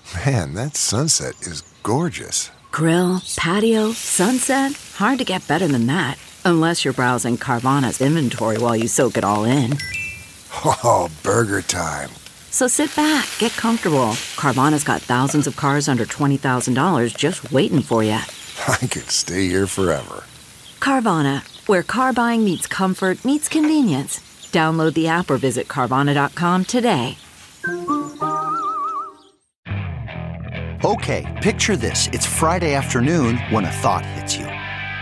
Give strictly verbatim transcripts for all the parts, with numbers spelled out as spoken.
Man, that sunset is gorgeous. Grill, patio, sunset. Hard to get better than that. Unless you're browsing Carvana's inventory while you soak it all in. Oh, burger time. So sit back, get comfortable. Carvana's got thousands of cars under twenty thousand dollars just waiting for you. I could stay here forever. Carvana, where car buying meets comfort, meets convenience. Download the app or visit Carvana dot com today. Okay, picture this. It's Friday afternoon when a thought hits you.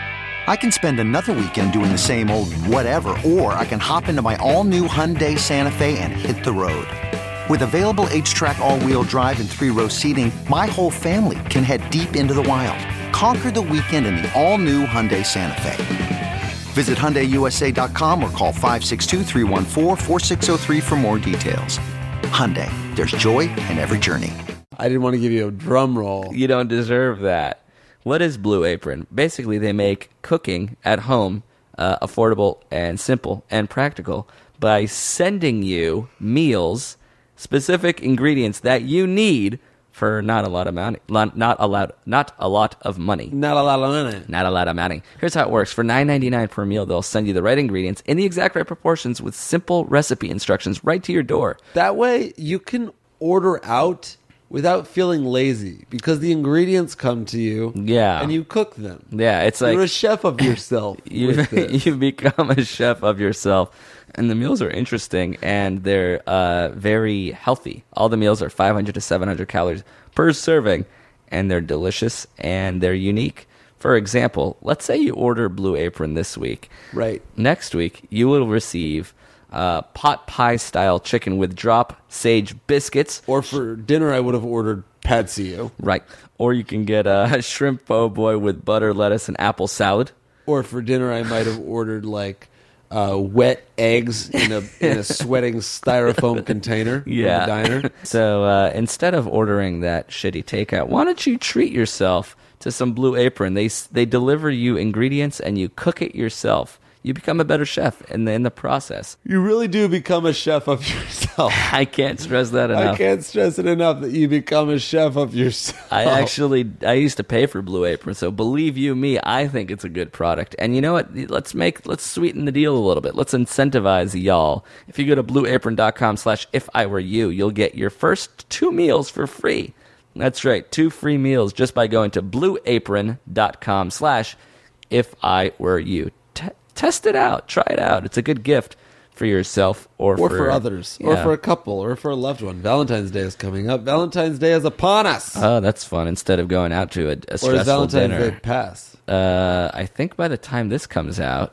I can spend another weekend doing the same old whatever, or I can hop into my all-new Hyundai Santa Fe and hit the road. With available H-Track all-wheel drive and three-row seating, my whole family can head deep into the wild. Conquer the weekend in the all-new Hyundai Santa Fe. Visit Hyundai U S A dot com or call five six two, three one four, four six zero three for more details. Hyundai, there's joy in every journey. I didn't want to give you a drum roll. You don't deserve that. What is Blue Apron? Basically, they make cooking at home uh, affordable and simple and practical by sending you meals, specific ingredients that you need for not a lot of money. Not a lot, not a lot of money. Not a lot of money. Not a lot of money. Here's how it works. For nine ninety-nine per meal, they'll send you the right ingredients in the exact right proportions with simple recipe instructions right to your door. That way, you can order out without feeling lazy, because the ingredients come to you, yeah, and you cook them. Yeah, it's like you're a chef of yourself. you you become a chef of yourself, and the meals are interesting and they're uh, very healthy. All the meals are five hundred to seven hundred calories per serving, and they're delicious and they're unique. For example, let's say you order Blue Apron this week. Right. Next week, you will receive Uh, pot pie style chicken with drop sage biscuits. Or for dinner, I would have ordered Patsio. Right. Or you can get a shrimp po' boy with butter, lettuce, and apple salad. Or for dinner, I might have ordered like uh, wet eggs in a in a sweating styrofoam container. Yeah. From the diner. So uh, instead of ordering that shitty takeout, why don't you treat yourself to some Blue Apron? They they deliver you ingredients and you cook it yourself. You become a better chef in the, in the process. You really do become a chef of yourself. I can't stress that enough. I can't stress it enough that you become a chef of yourself. I actually, I used to pay for Blue Apron, so believe you me, I think it's a good product. And you know what? Let's make, let's sweeten the deal a little bit. Let's incentivize y'all. If you go to blueapron.com slash if I were you, you'll get your first two meals for free. That's right, two free meals just by going to blueapron.com slash if I were you. Test it out. Try it out. It's a good gift for yourself or, or for, for others, yeah. or for a couple, or for a loved one. Valentine's Day is coming up. Valentine's Day is upon us. Oh, that's fun. Instead of going out to a, a stressful or is Valentine's dinner. Day pass? Uh, I think by the time this comes out,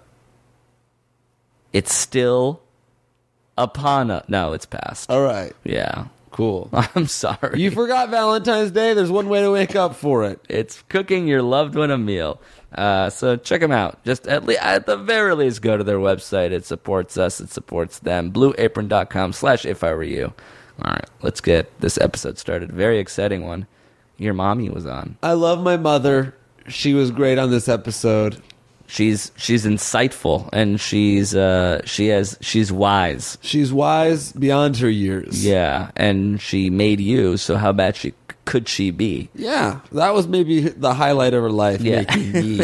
it's still upon us. No, it's past. All right. Yeah. Cool. I'm sorry. You forgot Valentine's Day. There's one way to wake up for it. It's cooking your loved one a meal. Uh, so check them out. Just at, le- at the very least, go to their website. It supports us. It supports them. blueapron.com slash if I were you. All right, let's get this episode started. Very exciting one. Your mommy was on. I love my mother. She was great on this episode. She's she's insightful and she's uh she has she's wise. She's wise beyond her years. Yeah, and she made you. So how bad she could she be? Yeah, that was maybe the highlight of her life. Yeah. Making me.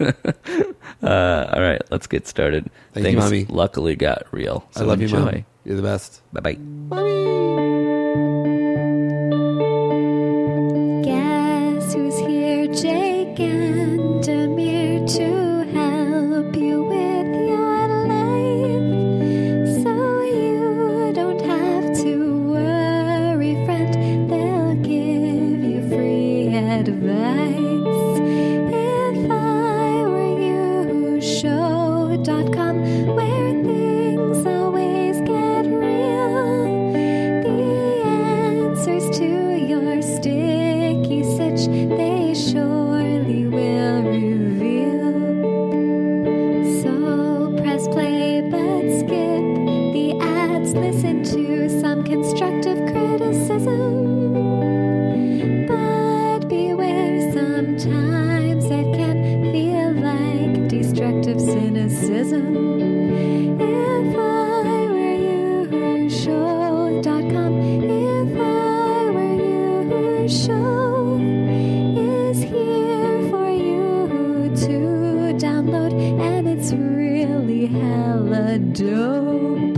uh, all right, let's get started. Thank Things you, Mommy. luckily got real. So I love enjoy. you, Mom. You're the best. Bye bye. Guess who's here, Jake and Amir, to help you with your life, so you don't have to worry, friend. They'll give you free advice. If I were you, show dot com, where things always get real. The answers to your sticky sitch, they surely will reveal. So press play but skip the ads, listen to some constructive criticism, but beware, some show is here for you to download, and it's really hella dope.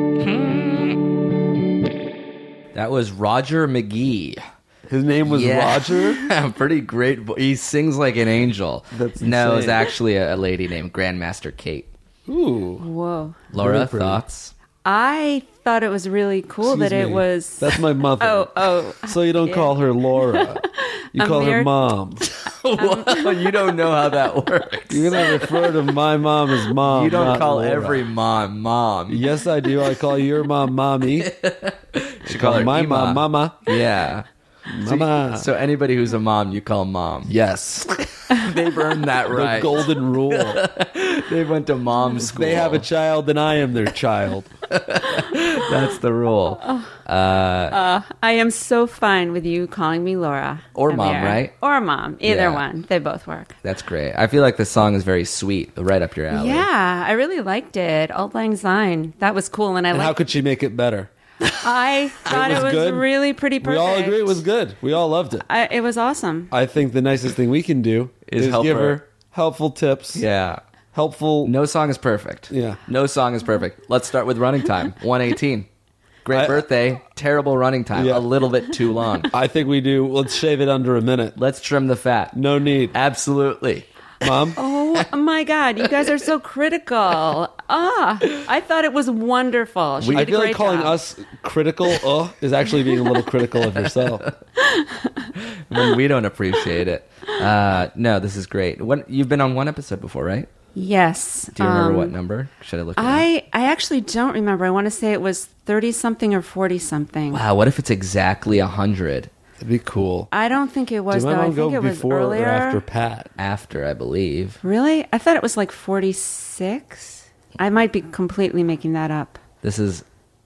That was Roger McGee. His name was Yeah. Roger? Pretty great. vo- He sings like an angel. That's no, it's insane. actually a, a lady named Grandmaster Kate. Ooh. Whoa. Laura, Very pretty. thoughts? I thought it was really cool Excuse that it me. was. That's my mother. Oh, oh. So you don't Yeah. call her Laura. You call her Amir- Mom. Whoa, you don't know how that works. You're going to refer to my mom as Mom. You don't not call Laura. every mom mom. Yes, I do. I call your mom Mommy. You call her my Ema. mom Mama. Yeah. Mama. So anybody who's a mom, you call mom. Yes. They've earned that The right. golden rule. They went to mom school. They have a child, then I am their child. That's the rule. I am so fine with you calling me Laura. Or Mom, Amir. right? Or Mom. Either Yeah. one. They both work. That's great. I feel like the song is very sweet, right up your alley. Yeah, I really liked it. Auld Lang Syne. That was cool. And I And how liked could she make it better? I thought was it was, good? really pretty perfect. We all agree it was good. We all loved it. I, it was awesome. I think the nicest thing we can do Is is, help give her. her helpful tips. Yeah. Helpful. No song is perfect. Yeah. No song is perfect. Let's start with running time. one eighteen. Great I- birthday. Terrible running time. Yeah. A little bit too long. I think we do. Let's shave it under a minute. Let's trim the fat. No need. Absolutely. Mom? Oh my God, you guys are so critical. Ah, I thought it was wonderful. She I did a feel like great calling job. us critical uh, is actually being a little critical of yourself. When we don't appreciate it. Uh, no, this is great. What, you've been on one episode before, right? Yes. Do you remember um, what number? Should I look it up? I I actually don't remember. I want to say it was thirty something or forty something. Wow, what if it's exactly one hundred That'd be cool. I don't think it was Did my though. I mom think go it was before earlier. or after Pat? after, I believe. Really? I thought it was like forty-six. I might be completely making that up. This is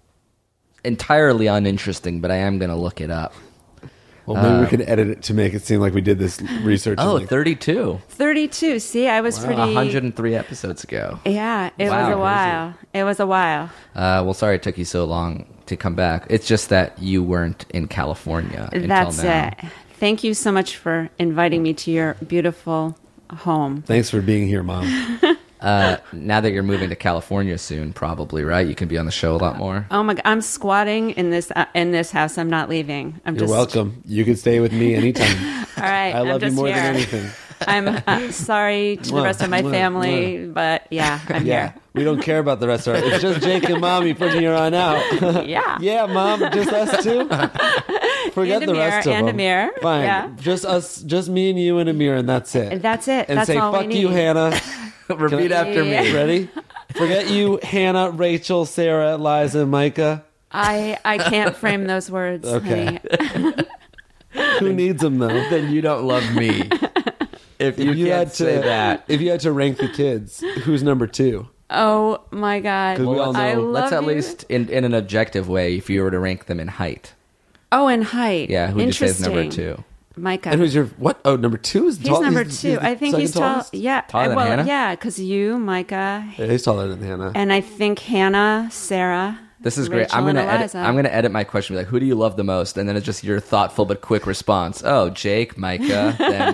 entirely uninteresting, but I am going to look it up. Well, maybe we can edit it to make it seem like we did this research. in, Oh, like, thirty-two. thirty-two. See, I was pretty. one hundred three episodes ago. Yeah, it Wow. was a while. It was a while. Uh, well, sorry it took you so long to come back. It's just that you weren't in California until That's now. it. Thank you so much for inviting me to your beautiful home. Thanks for being here, Mom. Uh, now that you're moving to California soon, probably, right? You can be on the show a lot more. Oh my God, I'm squatting in this uh, in this house. I'm not leaving. I'm You're just welcome. You can stay with me anytime. All right, I I'm love you just more here. than anything. I'm uh, sorry to the Mwah, rest of my mwah, family, but yeah, I'm Yeah, we don't care about the rest of our. It's just Jake and Mommy from here on out. here. Yeah. Yeah, Mom, just us two. Forget And the Amir, rest of and them. Amir, Fine, yeah. just us, just me and you and Amir, and that's it. That's it. And That's say all we fuck you, need." Hannah. Repeat after me. Yeah. Ready? Forget you, Hannah, Rachel, Sarah, Liza, Micah. I I can't frame those words. Okay. honey. Who needs them though? Then you don't love me. If you, If you can't had to, say that. if you had to rank the kids, who's number two? Oh my God. 'Cause we all I know- love Let's at you. least, in, in an objective way, if you were to rank them in height. Oh, and height. Yeah, who would you say is number Interesting. two? Micah. And who's your what? Oh, number two is He's tall. number he's, two. he's the I think second he's tall. tallest? Yeah. Taller than well, Hannah? yeah, because you, Micah, Yeah, he's taller than Hannah. and I think Hannah, Sarah. This is great. Rachel, I'm gonna and edit. Eliza. I'm gonna edit my question. Be like, who do you love the most? And then it's just your thoughtful but quick response. Oh, Jake, Micah. Then,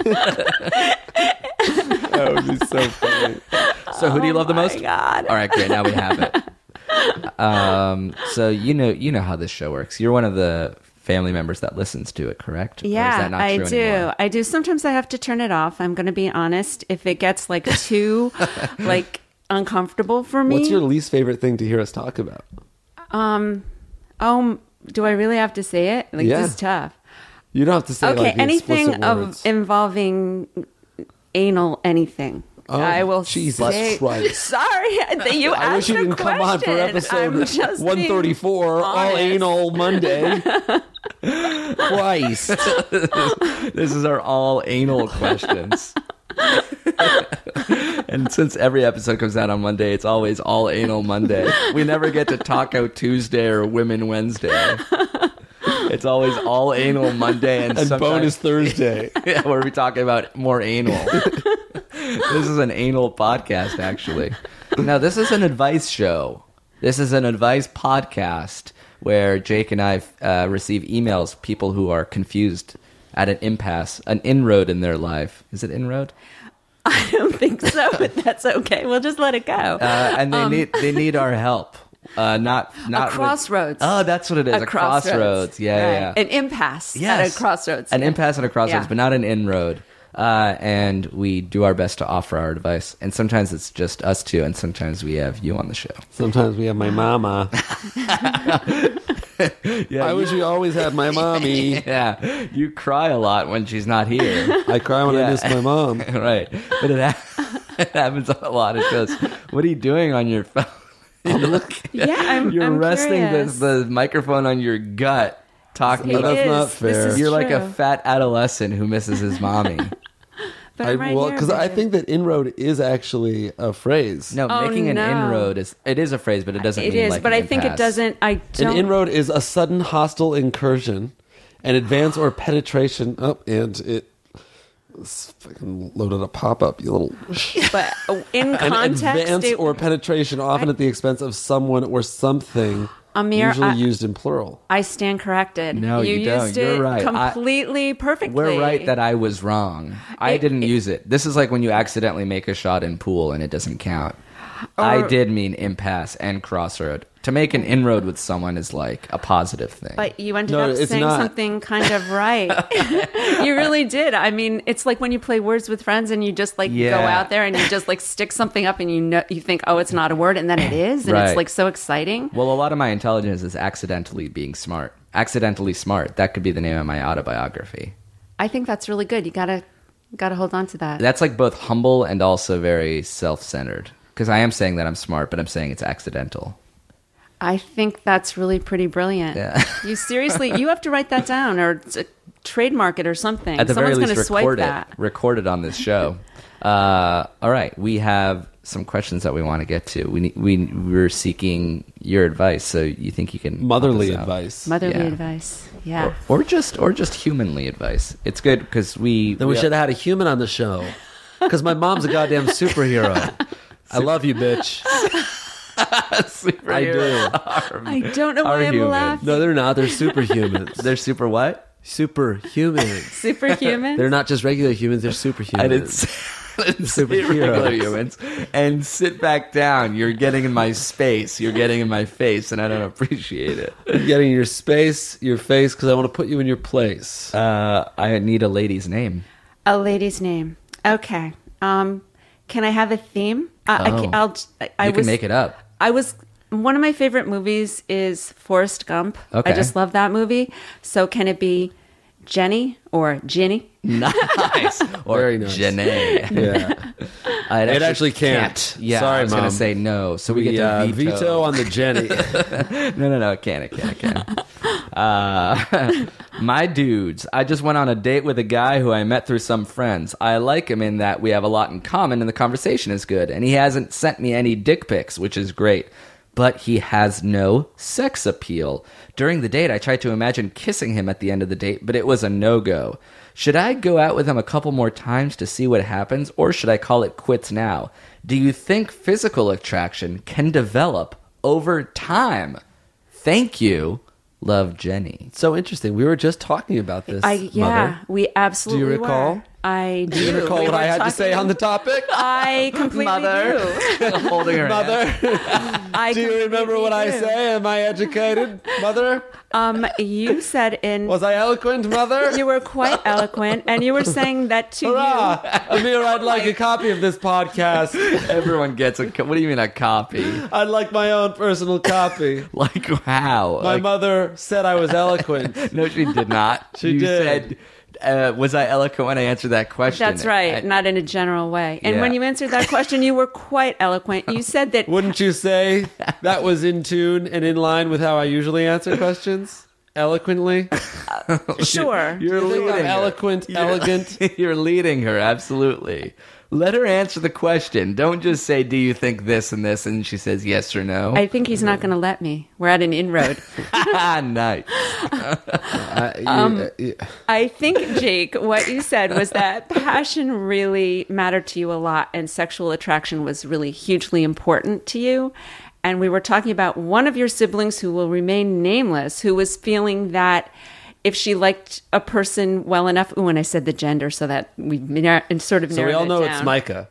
That would be so funny. so who do you love the Oh my most? God. All right, great. Now we have it. Um, so you know, you know how this show works. You're one of the family members that listens to it, correct? Or is Yeah, that not I true do. anymore? I do. Sometimes I have to turn it off. I'm going to be honest. If it gets like too like uncomfortable for me. What's your least favorite thing to hear us talk about? um oh, do I really have to say it? Like Yeah. this is tough. You don't have to say Okay, like the anything explicit of words. involving anal anything. Oh, I will Jesus say. Christ. Sorry that you I asked wish you a didn't come on for question. I'm episode just one thirty-four, being all honest. anal Monday. Christ. This is our all anal questions. And since every episode comes out on Monday, it's always all anal Monday. We never get to Taco Tuesday or Women Wednesday. It's always all anal Monday and, And sometimes- bonus Thursday. Yeah, where we talk about more anal. This is an anal podcast, actually. No, this is an advice show. This is an advice podcast where Jake and I uh, receive emails, people who are confused at an impasse, an inroad in their life. Is it inroad? I don't think so, but that's okay. We'll just let it go. Uh, and they Um, need they need our help. Uh, not not a crossroads. With, oh, that's what it is. A, crossroads. Yeah, Right. yeah. An impasse Yes. at a crossroads. An Yeah. impasse at a crossroads, Yeah. but not an inroad. Uh, and we do our best to offer our advice. And sometimes it's just us two, and sometimes we have you on the show. Sometimes we have my mama. Yeah, I you- wish we always had my mommy. Yeah, you cry a lot when she's not here. I cry when Yeah. I miss my mom. Right, but it, ha- it happens a lot. It goes, what are you doing on your phone? Yeah, I'm, You're I'm resting the, curious. the microphone on your gut, talking It about. that's is. not This fair. is You're like a true. fat adolescent who misses his mommy. But I, I'm right well, here, because I babe. think that inroad is actually a phrase. No, Oh, making an no. inroad is it is a phrase, but it doesn't It mean is, like but an I think it impasse. doesn't. I An don't. inroad is a sudden hostile incursion, an advance or penetration. Oh, and it it's fucking loaded a pop up, you little. But in An context, advance it- or penetration, often I- at the expense of someone or something. Amir, usually I- used in plural. I stand corrected. No, you don't. used You're it right. I- completely perfectly. We're right that I was wrong. I It- didn't it- use it. This is like when you accidentally make a shot in pool and it doesn't count. I Or- did mean impasse and crossroad. To make an inroad with someone is like a positive thing. But you ended No, up it's saying not. something kind of right. You really did. I mean, it's like when you play words with friends and you just like go Yeah. out there and you just like stick something up and you know you think, oh, it's not a word, and then it is, and Right. it's like so exciting. Well, a lot of my intelligence is accidentally being smart. Accidentally smart. That could be the name of my autobiography. I think that's really good. You gotta gotta hold on to that. That's like both humble and also very self-centered. Because I am saying that I'm smart, but I'm saying it's accidental. I think that's really pretty brilliant. Yeah. You seriously, you have to write that down or t- trademark it or something. At the Someone's very going least, to swipe record that. it. Record it on this show. uh, all right, we have some questions that we want to get to. We need, we we're seeking your advice. So you think you can help Motherly us out? advice. Motherly Yeah. advice. Yeah. or, or just or just humanly advice. It's good because we Then we we- should have had a human on the show. Because my mom's a goddamn superhero. I love you, bitch. I do. I don't know Are why I'm human. laughing. No, they're not. They're superhumans. They're super what? superhumans. Superhuman. They're not just regular humans. They're superhumans. I didn't say, I didn't say regular humans. And sit back down. You're getting in my space. You're getting in my face, and I don't appreciate it. I'm getting your space, your face, because I want to put you in your place. Uh, I need a lady's name. A lady's name. Okay. Um, can I have a theme? Uh, I Oh. can, I'll. I, I You can was, make it up. I was. One of my favorite movies is Forrest Gump. Okay. I just love that movie. So can it be Jenny or Ginny? Nice. Or Very nice. Janae. Yeah. It It actually can't. Yeah, Sorry, I was going Mom. to say no. So we, We get to uh, veto. veto on the Jenny. No, no, no. It can. It can. It can. Uh, my dudes, I just went on a date with a guy who I met through some friends. I like him in that we have a lot in common and the conversation is good. And he hasn't sent me any dick pics, which is great. But he has no sex appeal. During the date, I tried to imagine kissing him at the end of the date, but it was a no-go. Should I go out with him a couple more times to see what happens, or should I call it quits now? Do you think physical attraction can develop over time? Thank you. Love, Jenny. So interesting. We were just talking about this. I yeah, Mother. we absolutely Do you recall? were. I do. Do you recall We what were I had to say talking- on the topic? I completely Mother. do. Holding her hand. Mother, I do you remember what I completely do. say? Am I educated, Mother? Um, you said in Was I eloquent, Mother? you were quite eloquent, and you were saying that to Hurrah! you. Amir, I'd like a copy of this podcast. Everyone gets a. co- What do you mean a copy? I'd like my own personal copy. Like how? My Like- mother said I was eloquent. No, she did not. She you did. Said, uh, was I eloquent when I answered that question? That's right, I- not in a general way. And Yeah. when you answered that question, you were quite eloquent. You said that Wouldn't you say that was in tune and in line with how I usually answer questions? Eloquently? sure. You're You think I'm leading her. eloquent, elegant? You're leading her, absolutely. Let her answer the question. Don't just say, do you think this and this? And she says yes or no. I think he's not going to let me. We're at an inroad. Nice. I, you- Um, uh, you- I think, Jake, what you said was that passion really mattered to you a lot and sexual attraction was really hugely important to you. and we were talking about one of your siblings who will remain nameless, who was feeling that if she liked a person well enough, ooh, and I said the gender so that we nar- and sort of So narrowed we all it know down. it's Micah.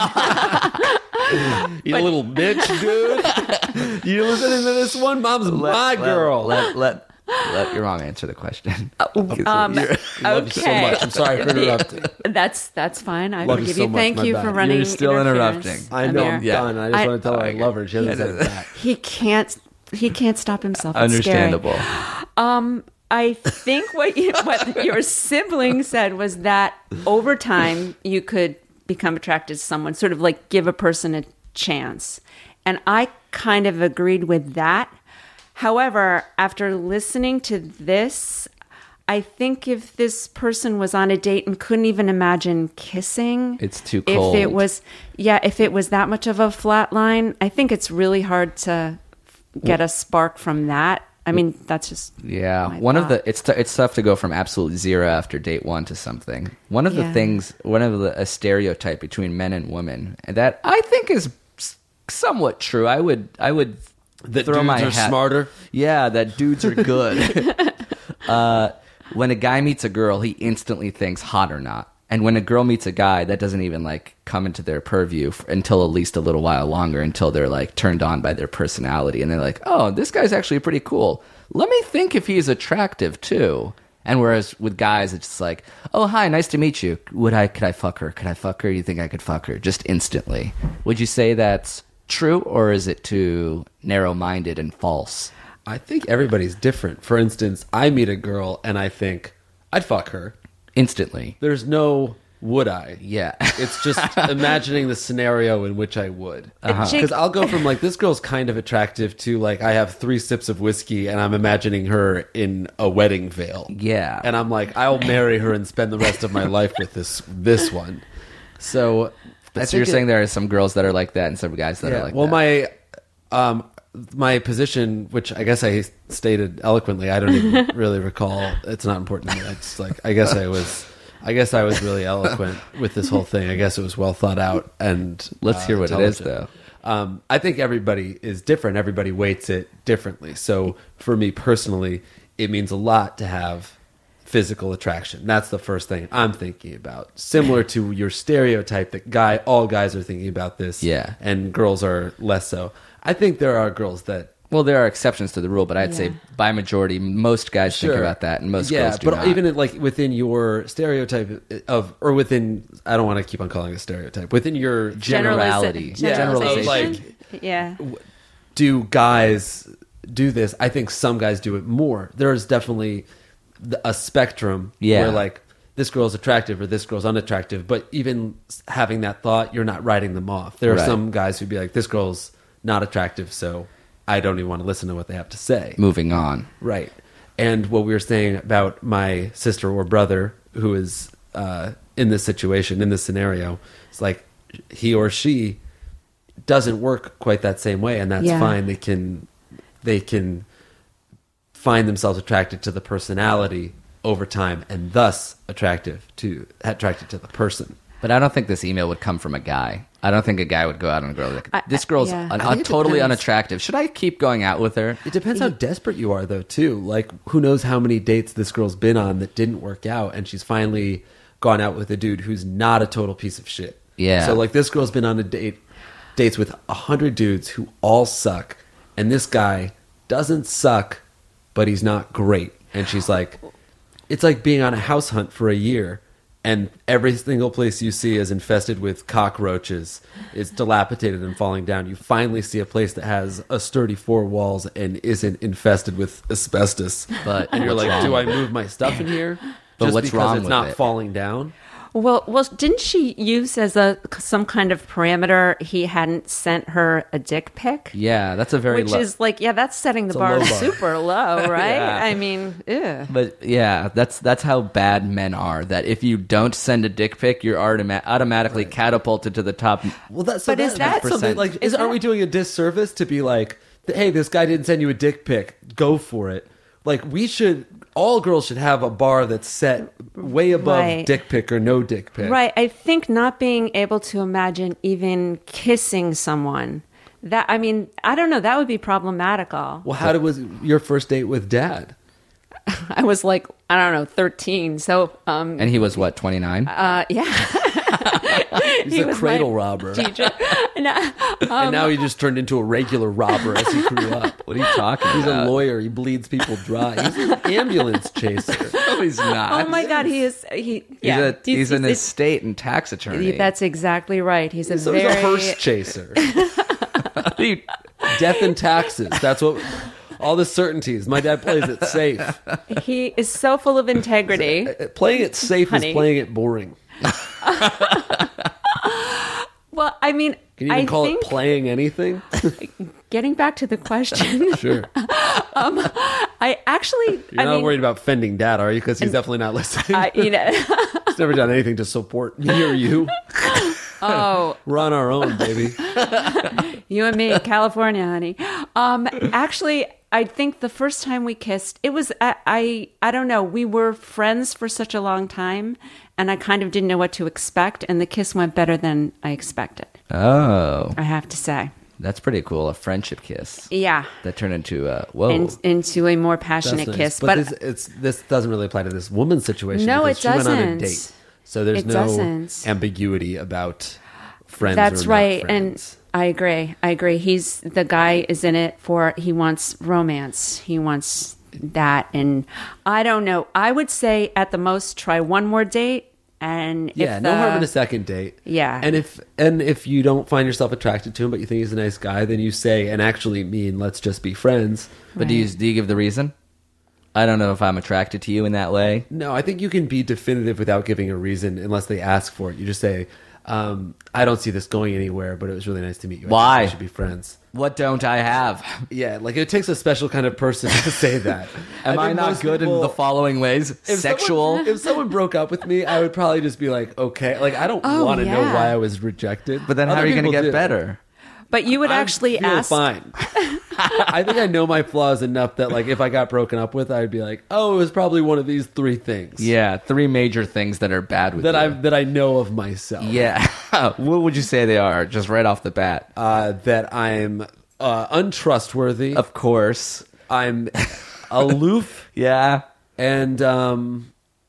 You little bitch, dude. You listening to this one? Mom's my Let- girl. Let, let, let your mom answer the question. Um, You're- I love you so okay. much. I'm sorry for interrupting. That's that's fine. I Love you forgive so you. much. Thank My you bad. for running. You're still interference. interrupting. I know I'm Amir. Yeah. done. I just I- want to tell her I love her. She hasn't said it back. He can't. He can't stop himself. It's Understandable. Scary. Um, I think what you, what your sibling said was that over time you could become attracted to someone, sort of like give a person a chance, and I kind of agreed with that. However, after listening to this, I think if this person was on a date and couldn't even imagine kissing, It's too cold. If it was, yeah, if it was that much of a flat line, I think it's really hard to get a spark from that. I mean, that's just Yeah, my one of thought. the it's t- it's tough to go from absolute zero after date one to something. One of the Yeah. things, one of the a stereotype between men and women that I think is s- somewhat true. I would I would That throw dudes my are hat- smarter? Yeah, that dudes are good. uh, when a guy meets a girl, he instantly thinks hot or not. And when a girl meets a guy, that doesn't even like come into their purview f- until at least a little while longer, until they're like turned on by their personality, and they're like, "Oh, this guy's actually pretty cool. Let me think if he's attractive too." And whereas with guys, it's just like, "Oh, hi, nice to meet you. Would I? Could I fuck her? Could I fuck her? You think I could fuck her?" Just instantly. Would you say that's true, or is it too narrow-minded and false? I think everybody's different. For instance, I meet a girl and I think I'd fuck her. Instantly. There's no would I. Yeah. It's just imagining the scenario in which I would. Because Jake- I'll go from like, this girl's kind of attractive to like, I have three sips of whiskey and I'm imagining her in a wedding veil. Yeah. And I'm like, I'll marry her and spend the rest of my life with this this one. So, I So you're think it- saying there are some girls that are like that and some guys that yeah. are like well, that. my um, my position, which I guess I stated eloquently, I don't even really recall. It's not important to me. It's like I guess I was, I guess I was really eloquent with this whole thing. I guess it was well thought out and Let's uh, hear what it is, intelligent. Um, I think everybody is different. Everybody weights it differently. So for me personally, it means a lot to have physical attraction. That's the first thing I'm thinking about. Similar to your stereotype that guy, all guys are thinking about this, Yeah. and girls are less so. I think there are girls that Well, there are exceptions to the rule, but I'd say Yeah. by majority, most guys think Sure. about that, and most yeah, girls do but not. even in, like within your stereotype of, or within, I don't want to keep on calling it a stereotype. Within your Generality. Generaliza- Yeah, generalization. like- yeah. do guys do this? I think some guys do it more. There's definitely th- a spectrum Yeah. where like this girl's attractive or this girl's unattractive, but even s- having that thought, you're not writing them off. There are Right. some guys who'd be like, this girl's not attractive, so I don't even want to listen to what they have to say. Moving on. Right. And what we were saying about my sister or brother who is uh, in this situation, in this scenario, it's like he or she doesn't work quite that same way, and that's Yeah. fine. They can they can find themselves attracted to the personality over time, and thus attractive to attracted to the person. But I don't think this email would come from a guy. I don't think a guy would go out on a girl like, I- this girl's yeah. un- I think it totally depends. unattractive. Should I keep going out with her? It depends how desperate you are, though, too. Like, who knows how many dates this girl's been on that didn't work out, and she's finally gone out with a dude who's not a total piece of shit. Yeah. So, like, this girl's been on a date, dates with a hundred dudes who all suck, and this guy doesn't suck, but he's not great. And she's like, it's like being on a house hunt for a year, and every single place you see is infested with cockroaches. It's dilapidated and falling down. You finally see a place that has a sturdy four walls and isn't infested with asbestos. But and you're what's like, wrong do I with move my stuff in here? But Just what's because wrong it's with not it? falling down? Well, well, didn't she use as a some kind of parameter he hadn't sent her a dick pic? Yeah, that's a very Which low. is like, yeah, that's setting the a bar low bar. super low, right? Yeah. I mean, ew. But yeah, that's that's how bad men are. That if you don't send a dick pic, you're automa- automatically catapulted to the top. Well, that's so But is that's that- something like? Is, is aren't that- we doing a disservice to be like, hey, this guy didn't send you a dick pic, go for it? Like, we should, all girls should have a bar that's set way above Right. dick pic or no dick pic. Right. I think not being able to imagine even kissing someone, That I mean, I don't know. That would be problematical. Well, how did was your first date with Dad? I was like, I don't know, thirteen. So, um, And he was what, twenty-nine? uh, yeah. He's He a was cradle my robber, teacher. And, uh, and now he just turned into a regular robber as he grew up. What are you talking He's about? a lawyer. He bleeds people dry. He's an ambulance chaser. No, he's not. oh my God, he is. He He's, yeah. a, he's an it's- estate and tax attorney. That's exactly right. He's a So very. he's a hearse chaser. He- Death and taxes. That's what. All the certainties. My dad plays it safe. He is so full of integrity. Playing it safe Honey. is playing it boring. Well, I mean, Can you even I call think it playing anything? getting back to the question, Sure. I actually, You're I not mean, worried about offending Dad, are you? Because he's definitely not listening. I, you know, He's never done anything to support me or you. oh, We're on our own, baby. you and me, California, honey. Um, actually, I think the first time we kissed, it was I, I I don't know. We were friends for such a long time, and I kind of didn't know what to expect, and the kiss went better than I expected. oh, I have to say, that's pretty cool. A friendship kiss yeah, that turned into a whoa. in, into a more That's passionate nice. kiss. But, But, this, it's, this doesn't really apply to this woman's situation. No, because it she went on a doesn't. date. So there's It no doesn't. ambiguity about friends that's or right, not and friends. I agree. I agree. He's the guy is in it for he wants romance. He wants that, and I don't know. I would say at the most try one more date, and Yeah, if no the, harm in a second date. Yeah. And if and if you don't find yourself attracted to him, but you think he's a nice guy, then you say and actually mean let's just be friends. But do you do you give the reason? I don't know if I'm attracted to you in that way. No, I think you can be definitive without giving a reason unless they ask for it. You just say, um, I don't see this going anywhere, but it was really nice to meet you. I think Why? we should be friends. What don't I have? Yeah, like it takes a special kind of person to say that. Am I, think not most good in people- the following ways? If Sexual? Someone, if someone broke up with me, I would probably just be like, okay. Like, I don't Oh, want to know yeah. why I was rejected. but then how Other are you going to people get do. better? But you would I actually feel ask. fine. I think I know my flaws enough that, like, if I got broken up with, I'd be like, oh, it was probably one of these three things. Yeah, three major things that are bad with That you. I that I know of myself. Yeah. What would you say they are, just right off the bat? Uh, that I'm uh, untrustworthy. Of course. I'm aloof, Yeah. and um,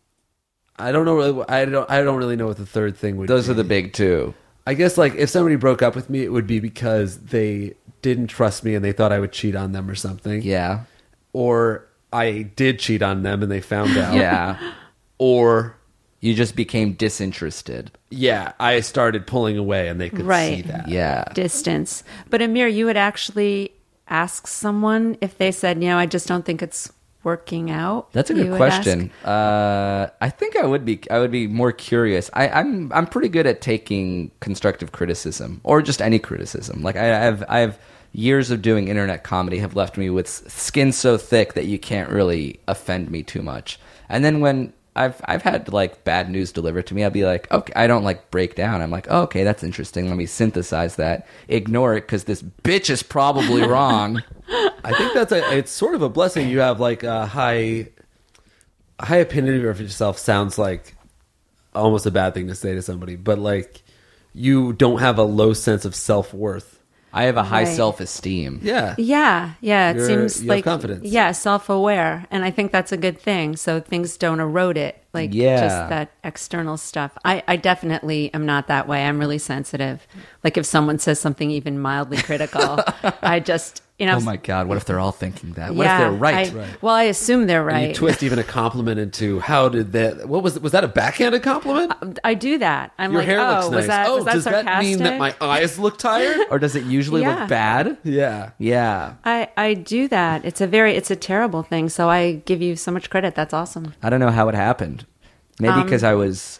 I don't know. Really, I don't. I don't really know what the third thing would. Those be. are the big two. I guess, like, if somebody broke up with me, it would be because they didn't trust me and they thought I would cheat on them or something. Yeah. Or I did cheat on them and they found out. Yeah. Or, You just became disinterested. yeah, I started pulling away and they could Right. see that. Yeah. Distance. But Amir, you would actually ask someone if they said, you know, I just don't think it's working out. That's a You good would question. ask? Uh, I think I would be. I would be more curious. I, I'm. I'm pretty good at taking constructive criticism, or just any criticism. Like I, I have. I have years of doing internet comedy have left me with skin so thick that you can't really offend me too much. And then when I've I've had like bad news delivered to me, I'll be like, okay, I don't like break down. I'm like, oh, okay, that's interesting. Let me synthesize that. Ignore it because this bitch is probably wrong. I think that's a, it's sort of a blessing. You have like a high, high opinion of yourself sounds like almost a bad thing to say to somebody, but like you don't have a low sense of self-worth. I have a high Right. self-esteem. Yeah. Yeah, yeah. It You're- seems you have like confidence. Yeah, self-aware, and I think that's a good thing. So things don't erode it, like Yeah. just that external stuff. I, I definitely am not that way. I'm really sensitive. Like if someone says something even mildly critical, I just you know. Oh my God! What if they're all thinking that? What yeah, if they're right? I- Well, I assume they're And you right. twist even a compliment into how did that? What was was that a backhanded compliment? I do that. I'm Your like, hair oh, looks nice. was that oh, was that does sarcastic? that mean that my eyes look tired? Or does it usually Yeah. look bad? Yeah. Yeah. I, I do that. It's a very it's a terrible thing. So I give you so much credit. That's awesome. I don't know how it happened. Maybe Um, because I was.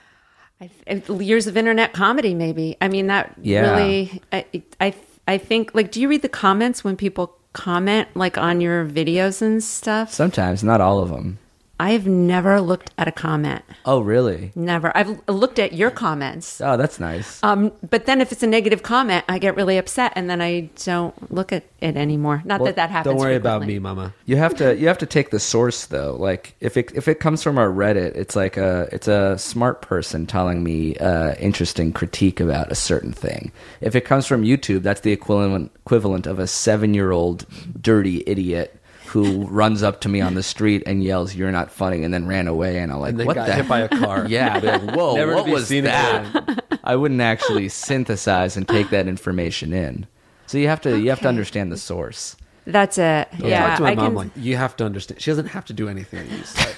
I, years of internet comedy, maybe. I mean, that Yeah. really. I, I I think like, do you read the comments when people comment like on your videos and stuff? Sometimes, not all of them. I have never looked at a comment. Oh, really? Never. I've looked at your comments. Oh, that's nice. Um, but then if it's a negative comment, I get really upset, and then I don't look at it anymore. Not Well, that that happens. Don't worry about frequently. me, Mama. You have to you have to take the source though. Like if it if it comes from our Reddit, it's like a it's a smart person telling me uh, interesting critique about a certain thing. If it comes from YouTube, that's the equivalent equivalent of a seven year old dirty idiot who runs up to me on the street and yells, "You're not funny," and then ran away. And I'm like, And then "What got the hit by a car. Yeah, I'd be like, whoa, Never to what be was seen that? again. I wouldn't actually synthesize and take that information in. So you have to you have to Okay. understand the source. That's it. Don't Yeah, talk to my I mom can. like you have to understand. She doesn't have to do anything you say.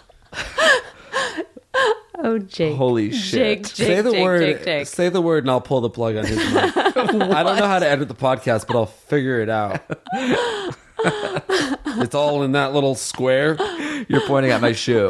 Oh, Jake. Holy Jake, shit. Jake, say the Jake, word. Jake, Jake. Say the word, and I'll pull the plug on his mic. I don't know how to edit the podcast, but I'll figure it out. It's all in that little square. You're pointing at my shoe.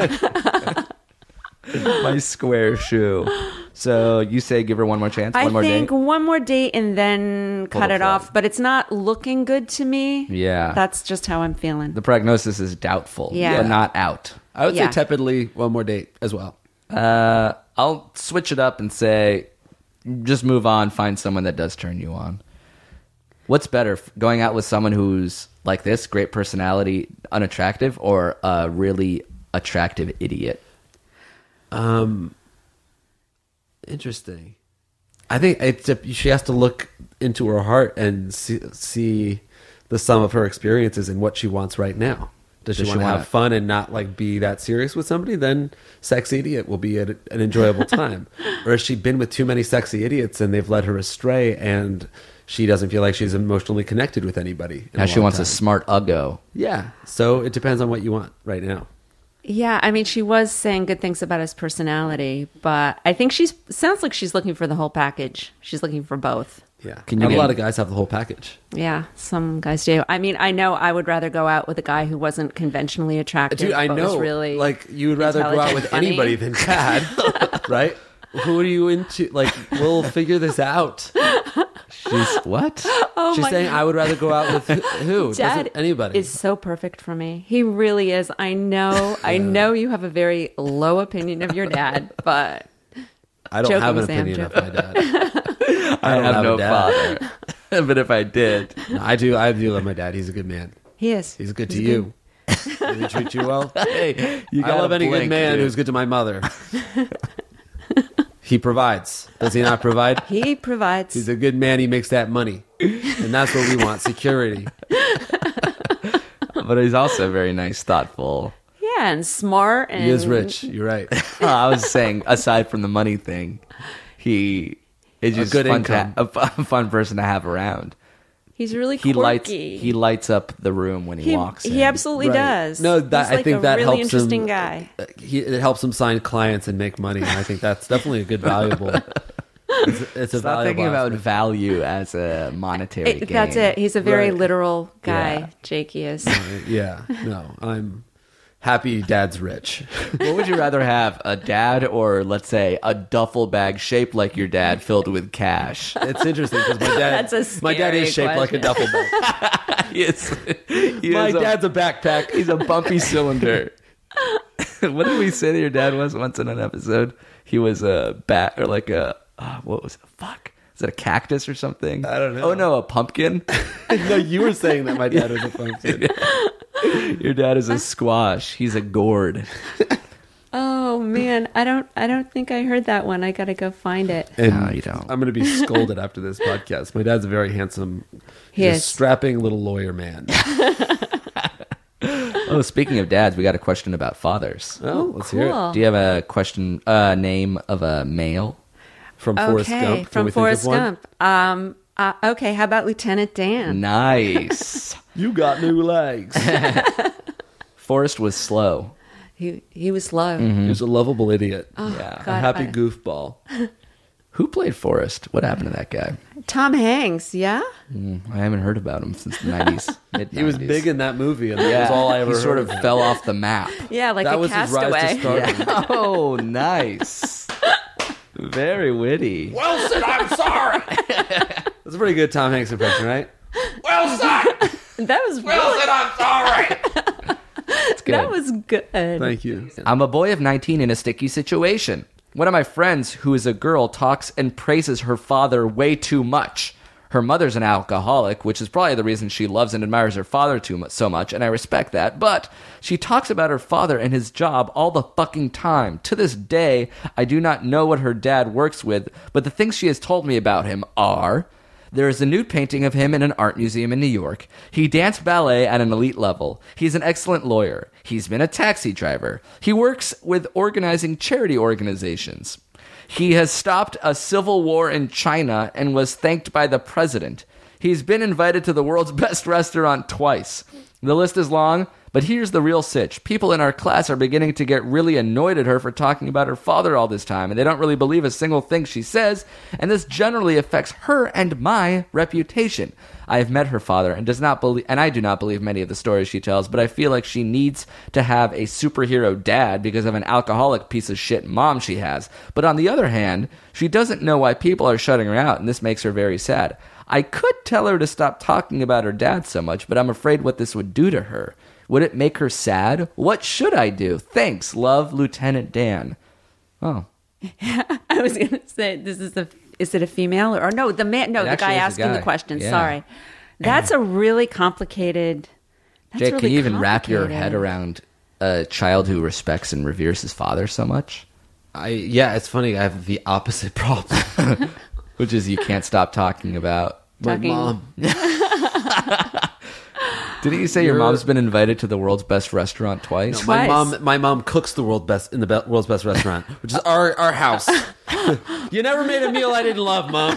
My square shoe. So you say give her one more chance, I one more think date? one more date and then Pull cut the it plug. off. But it's not looking good to me. Yeah. That's just how I'm feeling. The prognosis is doubtful, Yeah. but not out. I would Yeah. say tepidly one more date as well. Uh, I'll switch it up and say just move on, find someone that does turn you on. What's better, f- going out with someone who's like this, great personality, unattractive, or a really attractive idiot? Um, interesting. I think it's a, she has to look into her heart and see, see the sum of her experiences and what she wants right now. Does she Does she want to wanna- have fun and not like be that serious with somebody? Then sex idiot will be a, an enjoyable time. Or has she been with too many sexy idiots and they've led her astray and she doesn't feel like she's emotionally connected with anybody? in Now a she long wants time. a smart uggo. Yeah. So it depends on what you want right now. Yeah, I mean, she was saying good things about his personality, but I think she's sounds like she's looking for the whole package. She's looking for both. Yeah. Can you Not get- a lot of guys have the whole package. Yeah, some guys do. I mean, I know I would rather go out with a guy who wasn't conventionally attractive. Dude, I but was know. really like you would rather go out intelligent, with funny. anybody than Chad, right? Who are you into? Like, we'll figure this out. She's what? Oh She's my saying God. I would rather go out with who? who? Dad Doesn't anybody? is so perfect for me. He really is. I know. I know you have a very low opinion of your dad, but I don't joking, have an Sam, opinion of joking. my dad. I don't have, have no a dad. father. But if I did, No, I do. I do love my dad. He's a good man. he is. He's good to you. Does he treat you well? hey, you I gotta love any good blink, man dude. who's good to my mother. He provides. Does he not provide? He provides. He's a good man. He makes that money, and that's what we want: security. But he's also very nice, thoughtful. yeah, and smart. And He is rich. You're right. I was saying, aside from the money thing, he is just good fun to income. ha- a fu- fun person to have around. He's really He quirky. lights he lights up the room when he, He, walks in. he absolutely Right. does. No, that He's like I think a that really helps interesting him. guy. uh, He, it helps him sign clients and make money. And I think that's definitely a good valuable. It's, it's a Stop valuable thinking about aspect. value as a monetary It- gain. that's it. He's a very Right. literal guy. Yeah. Jakey is. Yeah, no, I'm happy. Dad's rich. What would you rather have, a dad or, let's say, a duffel bag shaped like your dad filled with cash? It's interesting because my dad, That's a my dad is scary shaped like a question. duffel bag. He is, he My is a- dad's a backpack. He's a bumpy cylinder. What did we say that your dad was once in an episode? He was a bat or like a uh, what was it? Fuck. Is it a cactus or something? I don't know. Oh no, a pumpkin. No, you were saying that my dad was a pumpkin. Your dad is a squash. He's a gourd. Oh man, I don't. I don't think I heard that one. I gotta go find it. And No, you don't. I'm going to be scolded after this podcast. My dad's a very handsome, He he's a is. strapping little lawyer man. Oh, speaking of dads, we got a question about fathers. Oh, let's hear it. Cool. Do you have a question? Uh, name of a male? From Forrest Okay, Gump. Can from we think Forrest of one? Gump. Um. Uh, okay, how about Lieutenant Dan? Nice. You got new legs. Forrest was slow. He he was slow. He was a lovable idiot. Yeah. a God, happy I- goofball. Who played Forrest? What happened to that guy? Tom Hanks. Yeah. I haven't heard about him since the nineties. He was big in that movie, and that Yeah, was all I ever he heard sort of him. fell off the map. Yeah, like That a was his rise to castaway. stardom. Oh, nice. Very witty. Wilson, I'm sorry. That's a pretty good Tom Hanks impression, right? That was really, I'm sorry. That's good. That was good. Thank you. I'm a boy of nineteen in a sticky situation. One of my friends, who is a girl, talks and praises her father way too much. Her mother's an alcoholic, which is probably the reason she loves and admires her father too much, so much, and I respect that. But she talks about her father and his job all the fucking time. To this day, I do not know what her dad works with, but the things she has told me about him are... There is a nude painting of him in an art museum in New York. He danced ballet at an elite level. He's an excellent lawyer. He's been a taxi driver. He works with organizing charity organizations. He has stopped a civil war in China and was thanked by the president. He's been invited to the world's best restaurant twice. The list is long, but here's the real sitch. People in our class are beginning to get really annoyed at her for talking about her father all this time, and they don't really believe a single thing she says, and this generally affects her and my reputation. I have met her father and does not believe, and I do not believe many of the stories she tells, but I feel like she needs to have a superhero dad because of an alcoholic piece of shit mom she has. But on the other hand, she doesn't know why people are shutting her out, and this makes her very sad. I could tell her to stop talking about her dad so much, but I'm afraid what this would do to her. Would it make her sad? What should I do? Thanks, love, Lieutenant Dan. Oh. I was going to say, this is the, is it a female or, or no, the man, no, It the actually guy is a asking guy. the question. Yeah. Sorry. That's a really complicated. That's Jake, really can you even wrap your head complicated. around a child who respects and reveres his father so much? I yeah, it's funny. I have the opposite problem. Which is you can't stop talking about. My Talking- mom. Didn't you say your You're- mom's been invited to the world's best restaurant twice? My Twice. mom, my mom cooks the world best in the be- world's best restaurant, which is our our house. You never made a meal I didn't love, Mom.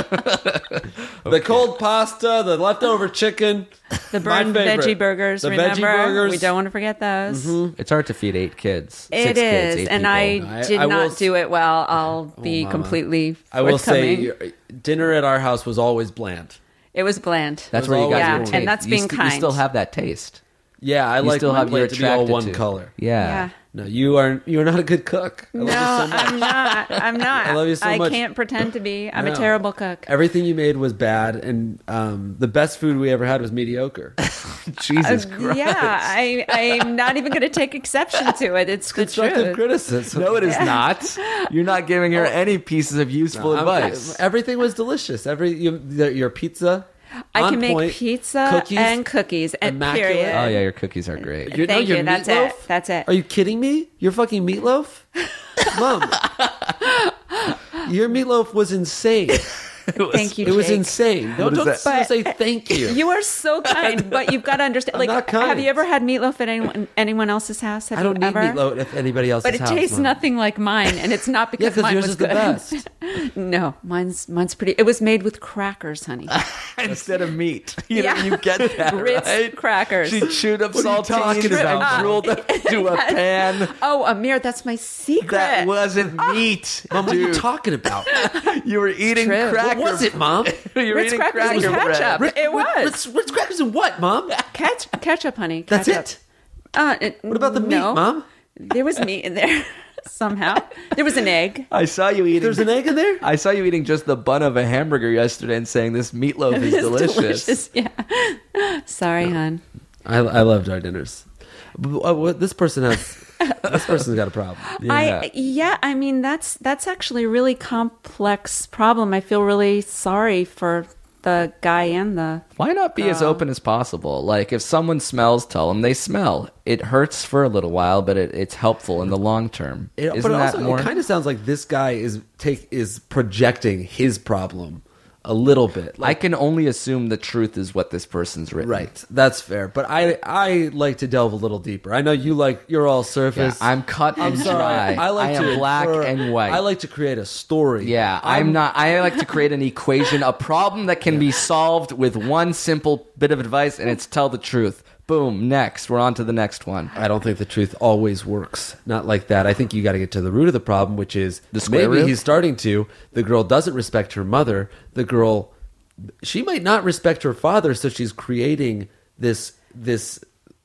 The cold pasta, the leftover chicken, The my burned favorite. veggie burgers, The remember? veggie burgers. We don't want to forget those. It's hard to feed eight kids. It Six is, kids, eight and people. I I- did I will not s- do it well. I'll be Mama. completely I will say, forthcoming. your- dinner at our house was always bland. It was bland. That's It where was you got always your bland. taste. And that's You being st- kind. You still have that taste. Yeah, I You like still my have plate your to be all attracted one to. color. Yeah. Yeah. No, you are you are not a good cook. I No, love you so much. I'm not. I'm not. I love you so I much. can't pretend to be. I'm No. a terrible cook. Everything you made was bad, and um, the best food we ever had was mediocre. Jesus Uh, Christ. yeah, I, I'm not even going to take exception to it. It's the Constructive truth. criticism. No, it is not. You're not giving her any pieces of useful I'm- advice. Everything was delicious. Every you, the, your pizza. I on can make point, pizza cookies, and cookies. And immaculate. period. Oh, yeah, your cookies are great. Your, Thank no, your you. That's meatloaf? it. That's it. Are you kidding me? Your fucking meatloaf, Mom. Your meatloaf was insane. Thank you, It was Jake. insane. Don't, don't that? But- say thank you. You are so kind, but you've got to understand. I'm Like, not kind. have you ever had meatloaf at anyone anyone else's house? Have I don't you need ever? meatloaf at anybody else's But it house. tastes Mom. nothing like mine, and it's not because Yeah, because mine yours was is the good. best. No, mine's mine's pretty. It was made with crackers, honey. Instead of meat. You Yeah. know, you get that, Ritz right? crackers. She chewed up What are you saltines talking about, and drooled them into a pan. Oh, Amir, that's my secret. That wasn't meat. Mom, what are you Dude. talking about? You were eating true. cracker. What was it, Mom? You were Ritz eating crackers and cracker ketchup. bread. It was. Ritz, Ritz crackers and what, Mom? Ketch, ketchup, honey. That's ketchup. it. Uh, it- What about the meat, no. Mom? There was meat in there somehow. There was an egg. I saw you eating. There's an egg in there? I saw you eating just the bun of a hamburger yesterday and saying this meatloaf is It's delicious. Yeah. Sorry, hon. I, I loved our dinners. But, uh, what- this person has. This person's got a problem. I yeah, I mean that's that's actually a really complex problem. I feel really sorry for the guy and the Why not be as open as possible? Like, if someone smells, tell them they smell. It hurts for a little while, but it, it's helpful in the long term. It, Isn't but that also, more? it kind of sounds like this guy is take is projecting his problem a little bit. I Like, can only assume the truth is what this person's written. right, that's fair. But I I like to delve a little deeper. I know you like you're all Yeah, surface. I'm cut I'm and sorry. dry. I like am to black infer- and white. I like to create a story. Yeah, I'm, not. I like to create an equation, a problem that can be solved with one simple bit of advice, and it's tell the truth. Boom. Next, we're on to the next one. I don't think the truth always works. Not like that. I think you got to get to the root of the problem, which is The square maybe root? he's starting to. The girl doesn't respect her mother. The girl, she might not respect her father, so she's creating this this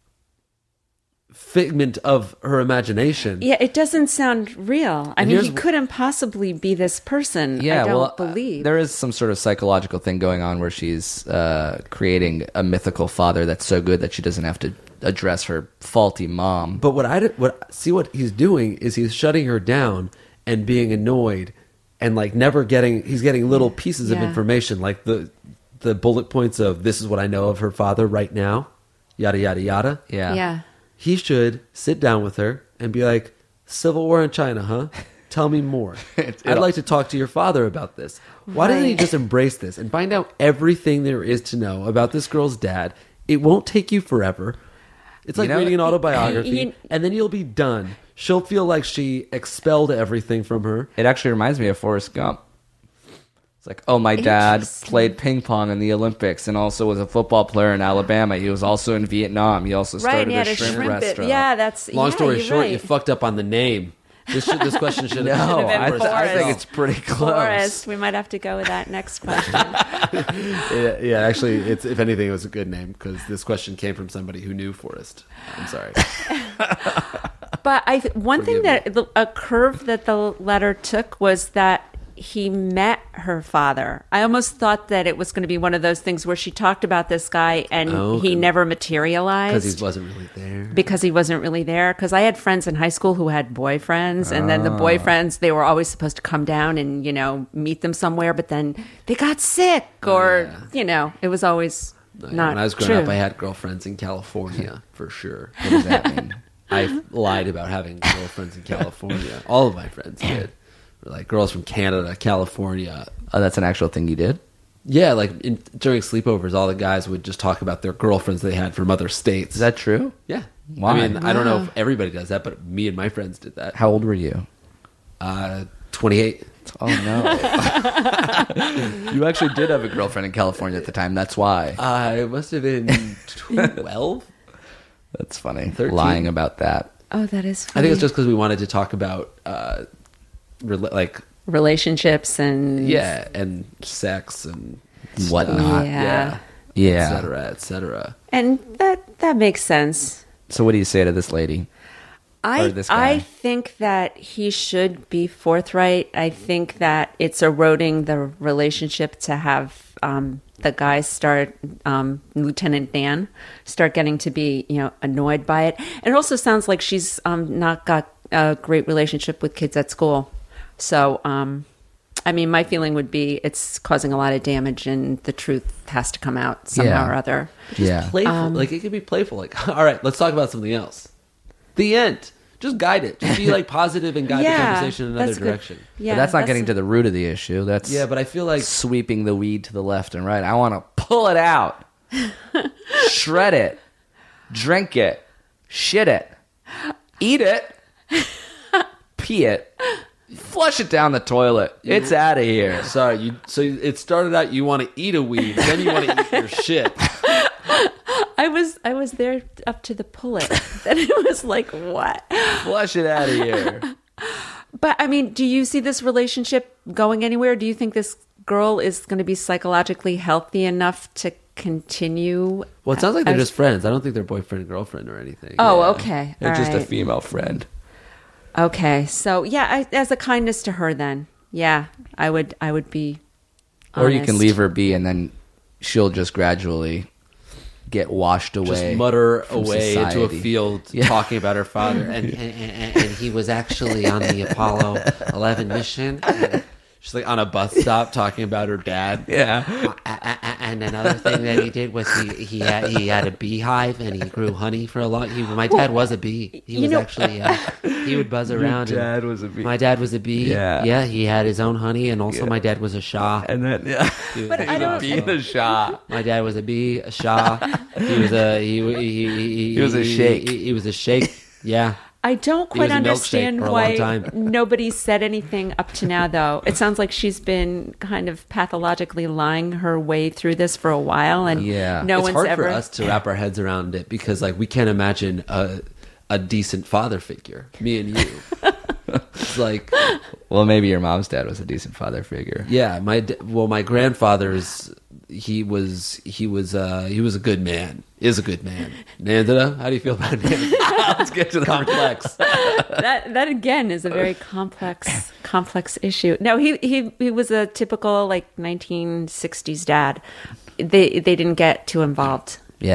figment of her imagination. yeah. It doesn't sound real. I And mean, he here's- couldn't possibly be this person. Yeah, I don't well, uh, believe there is some sort of psychological thing going on where she's uh, creating a mythical father that's so good that she doesn't have to address her faulty mom. But what I did- what see what he's doing is he's shutting her down and being annoyed and like never getting. He's getting little pieces of Yeah. information, like the the bullet points of this is what I know of her father right now, yada yada yada. Yeah. Yeah. He should sit down with her and be like, Civil War in China, huh? Tell me more. It's- I'd it- like to talk to your father about this. Why doesn't he Right. just embrace this and find out everything there is to know about this girl's dad? It won't take you forever. It's like You know- reading an autobiography, You- and then you'll be done. She'll feel like she expelled everything from her. It actually reminds me of Forrest Gump. It's like, oh, my dad Interesting. played ping pong in the Olympics and also was a football player in Alabama. He was also in Vietnam. He also Right, started and he a had a shrimp, shrimp. It. restaurant. Yeah, that's Long yeah, story you're short, right. you fucked up on the name. This should, this question should have No, Should've been I, th- I think Forrest. it's pretty close. Forrest. We might have to go with that next question. Yeah, yeah, actually, it's if anything, it was a good name because this question came from somebody who knew Forrest. I'm sorry. But I th- one Forgive thing that the, a curve that the letter took was that he met her father. I almost thought that it was going to be one of those things where she talked about this guy and Oh, he okay. never Because materialized he wasn't really there. because he wasn't really there. Because I had friends in high school who had boyfriends, and then the Ah. boyfriends, they were always supposed to come down and, you know, meet them somewhere, but then they got sick or, Oh, yeah. you know, it was always not when I was growing true. up, I had girlfriends in California for sure. What does that mean? I lied about having girlfriends in California. All of my friends did. Were like girls from Canada, California. Oh, that's an actual thing you did? Yeah, like in, during sleepovers, all the guys would just talk about their girlfriends they had from other states. Is that true? yeah? Why? I mean, I don't know Wow. if everybody does that, but me and my friends did that. How old were you? Uh, twenty-eight. Oh, no. You actually did have a girlfriend in California at the time. That's why. I must have been twelve. That's funny. thirteen. Lying about that. Oh, that is I funny. think it's just because we wanted to talk about, uh, rela- like, relationships and yeah, and sex and Whatnot. Yeah. yeah, Yeah. et cetera, et cetera. And that that makes sense. So what do you say to this lady? I Or this guy. I think that he should be forthright. I think that it's eroding the relationship to have um, the guys start um, Lieutenant Dan start getting to be you know annoyed by it. And it also sounds like she's um, not got a great relationship with kids at school. So um, I mean, my feeling would be it's causing a lot of damage, and the truth has to come out somehow Yeah. or other. Yeah. Playful, Um, like it could be playful. Like, all right, let's talk about something else. The end. Just guide it. Just be like positive and guide the Yeah, conversation in another that's good. direction. Yeah, but that's not getting to the root of the issue. That's Yeah, but I feel like sweeping the weed to the left and right. I want to pull it out, shred it, drink it, shit it, eat it, pee it, flush it down the toilet. It's out of here. sorry. You so it started out you want to eat a weed, then you want to eat your shit. I was I was there up to the pull it. Then it was like what? Flush it out of here. But I mean, do you see this relationship going anywhere? Do you think this girl is going to be psychologically healthy enough to continue? Well, it sounds like they're as- just friends. I don't think they're boyfriend and girlfriend or anything. Oh, Yeah. okay. They're All just a right. female friend. Okay, so yeah, I, as a kindness to her, then yeah, I would I would be. Or you can honest. leave her be, and then she'll just gradually get washed away. Just mutter from away into a society. field Yeah. talking about her father. And, and, and, and he was actually on the Apollo eleven mission. And she's like on a bus stop talking about her dad. Yeah. A- a- a- And another thing that he did was he, he had he had a beehive and he grew honey for a long. He, my dad was a bee. He You was know- actually uh, he would buzz around. and dad was a bee. My dad was a bee. Yeah. yeah. He had his own honey, and also Yeah. my dad was a shah. And then, yeah. But I don't. Be the shot. My dad was a bee, a shah. He was a he he he, He was a sheikh. He, he was a sheikh. Yeah. I don't He quite was a milkshake understand for a long why time. nobody said anything up to now, though. It sounds like she's been kind of pathologically lying her way through this for a while, and Yeah. no it's one's hard ever. for us to wrap our heads around it because like we can't imagine a a decent father figure. Me and you. It's like Well, maybe your mom's dad was a decent father figure. yeah, my d- well, my grandfather's he was he was uh he was a good man. Is a good man. Nandita, how do you feel about Nandita? Let's get to the complex. that that again is a very complex complex issue. No, he he he was a typical like nineteen sixties dad. They they didn't get too involved Yeah. with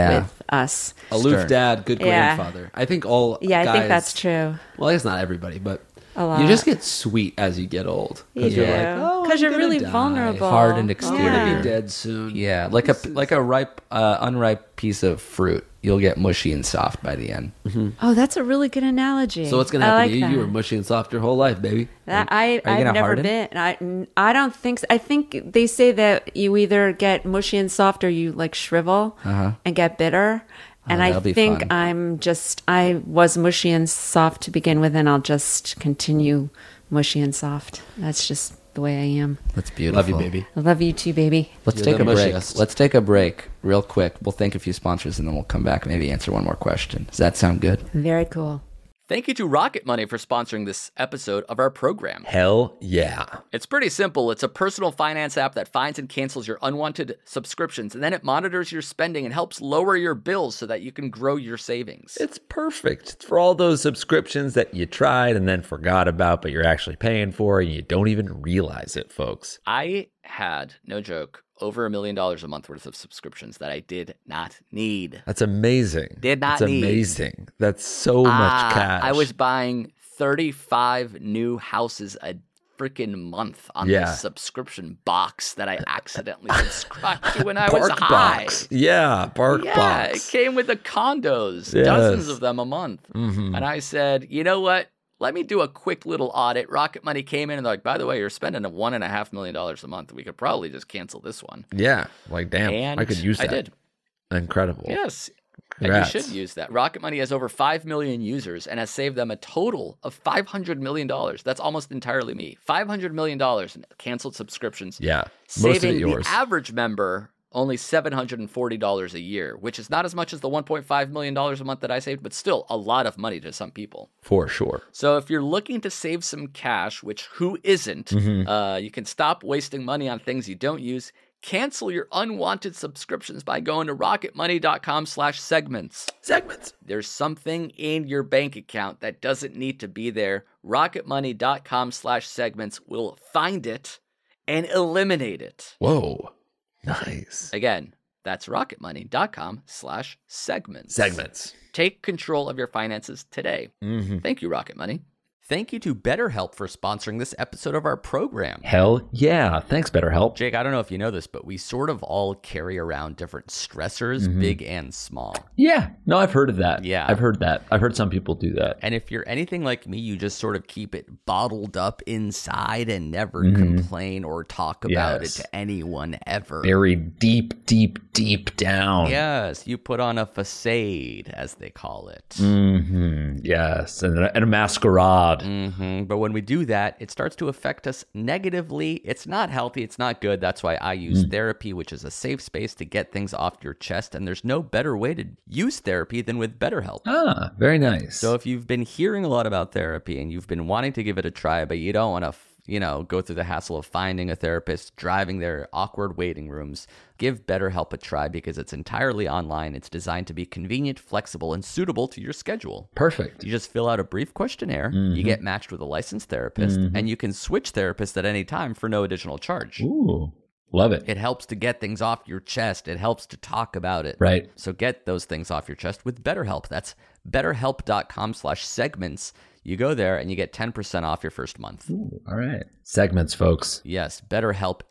us. Aloof Stern. dad, good Yeah. grandfather. I think all Yeah, I guys, think that's true. Well, I guess not everybody, but A lot. you just get sweet as you get old. You You're do. like, oh, Because I'm you're gonna really die. vulnerable. Hard and I'm exterior. gonna Yeah. be dead soon. Yeah, like a like a ripe, uh, unripe piece of fruit. You'll get mushy and soft by the end. Oh, that's a really good analogy. So what's gonna I happen like to you? that. You were mushy and soft your whole life, baby. That I gonna I've never harden? been. I I don't think so. I think they say that you either get mushy and soft or you like shrivel and get bitter. And I that'll be think fun. I'm just I was mushy and soft to begin with, and I'll just continue mushy and soft. That's just the way I am. That's beautiful. Love you, baby. I love you too, baby. Let's You're take the a break. mushiest. Let's take a break real quick. We'll thank a few sponsors and then we'll come back and maybe answer one more question. Does that sound good? Very cool. Thank you to Rocket Money for sponsoring this episode of our program. Hell yeah. It's pretty simple. It's a personal finance app that finds and cancels your unwanted subscriptions, and then it monitors your spending and helps lower your bills so that you can grow your savings. It's perfect. It's for all those subscriptions that you tried and then forgot about, but you're actually paying for and you don't even realize it, folks. I had, no joke, over a million dollars a month worth of subscriptions that I did not need. That's amazing. Did not That's need. amazing. That's so much Ah, cash. I was buying thirty-five new houses a freaking month on Yeah. this subscription box that I accidentally subscribed to when I was Bark high. Box. Yeah, Bark Yeah, Box. it came with the condos, Yes. dozens of them a month. Mhm. And I said, you know what? Let me do a quick little audit. Rocket Money came in and they're like, by the way, you're spending a one and a half million dollars a month. We could probably just cancel this one. Yeah, like damn, And I could use that. I did. Incredible. Yes. Congrats. And you should use that. Rocket Money has over five million users and has saved them a total of five hundred million dollars. That's almost entirely me. five hundred million dollars in canceled subscriptions. Yeah, most of Saving it yours. the average member only seven hundred forty dollars a year, which is not as much as the one point five million dollars a month that I saved, but still a lot of money to some people. For sure. So if you're looking to save some cash, which who isn't, Mm-hmm. uh, you can stop wasting money on things you don't use. Cancel your unwanted subscriptions by going to rocketmoney.com slash segments. Segments. There's something in your bank account that doesn't need to be there. rocketmoney.com slash segments will find it and eliminate it. Whoa. Nice. Again, that's rocketmoney.com slash segments. Segments. Take control of your finances today. Mm-hmm. Thank you, Rocket Money. Thank you to BetterHelp for sponsoring this episode of our program. Hell yeah. Thanks, BetterHelp. Jake, I don't know if you know this, but we sort of all carry around different stressors, big and small. Yeah. No, I've heard of that. Yeah. I've heard that. I've heard some people do that. And if you're anything like me, you just sort of keep it bottled up inside and never Mhm. complain or talk about Yes. it to anyone ever. Buried deep, deep, deep down. Yes, you put on a facade, as they call it. Mm-hmm. Yes. And a, and a masquerade. hmm But when we do that, it starts to affect us negatively. It's not healthy. It's not good. That's why I use therapy, which is a safe space to get things off your chest. And there's no better way to use therapy than with BetterHelp. Ah, very nice. So if you've been hearing a lot about therapy and you've been wanting to give it a try, but you don't want to, you know, go through the hassle of finding a therapist, driving their awkward waiting rooms, give BetterHelp a try because it's entirely online. It's designed to be convenient, flexible, and suitable to your schedule. Perfect. You just fill out a brief questionnaire, you get matched with a licensed therapist, and you can switch therapists at any time for no additional charge. Ooh. Love it. It helps to get things off your chest. It helps to talk about it. Right. So get those things off your chest with BetterHelp. That's betterhelp.com slash segments. You go there and you get ten percent off your first month. Ooh, all right. Segments, folks. Yes, BetterHelp,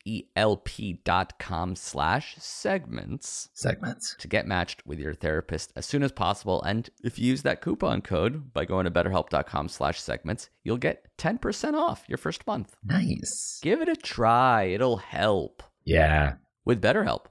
H-E-L-P dot com slash segments Segments. to get matched with your therapist as soon as possible. And if you use that coupon code by going to betterhelp.com slash segments, you'll get ten percent off your first month. Nice. Give it a try. It'll help Yeah. with BetterHelp.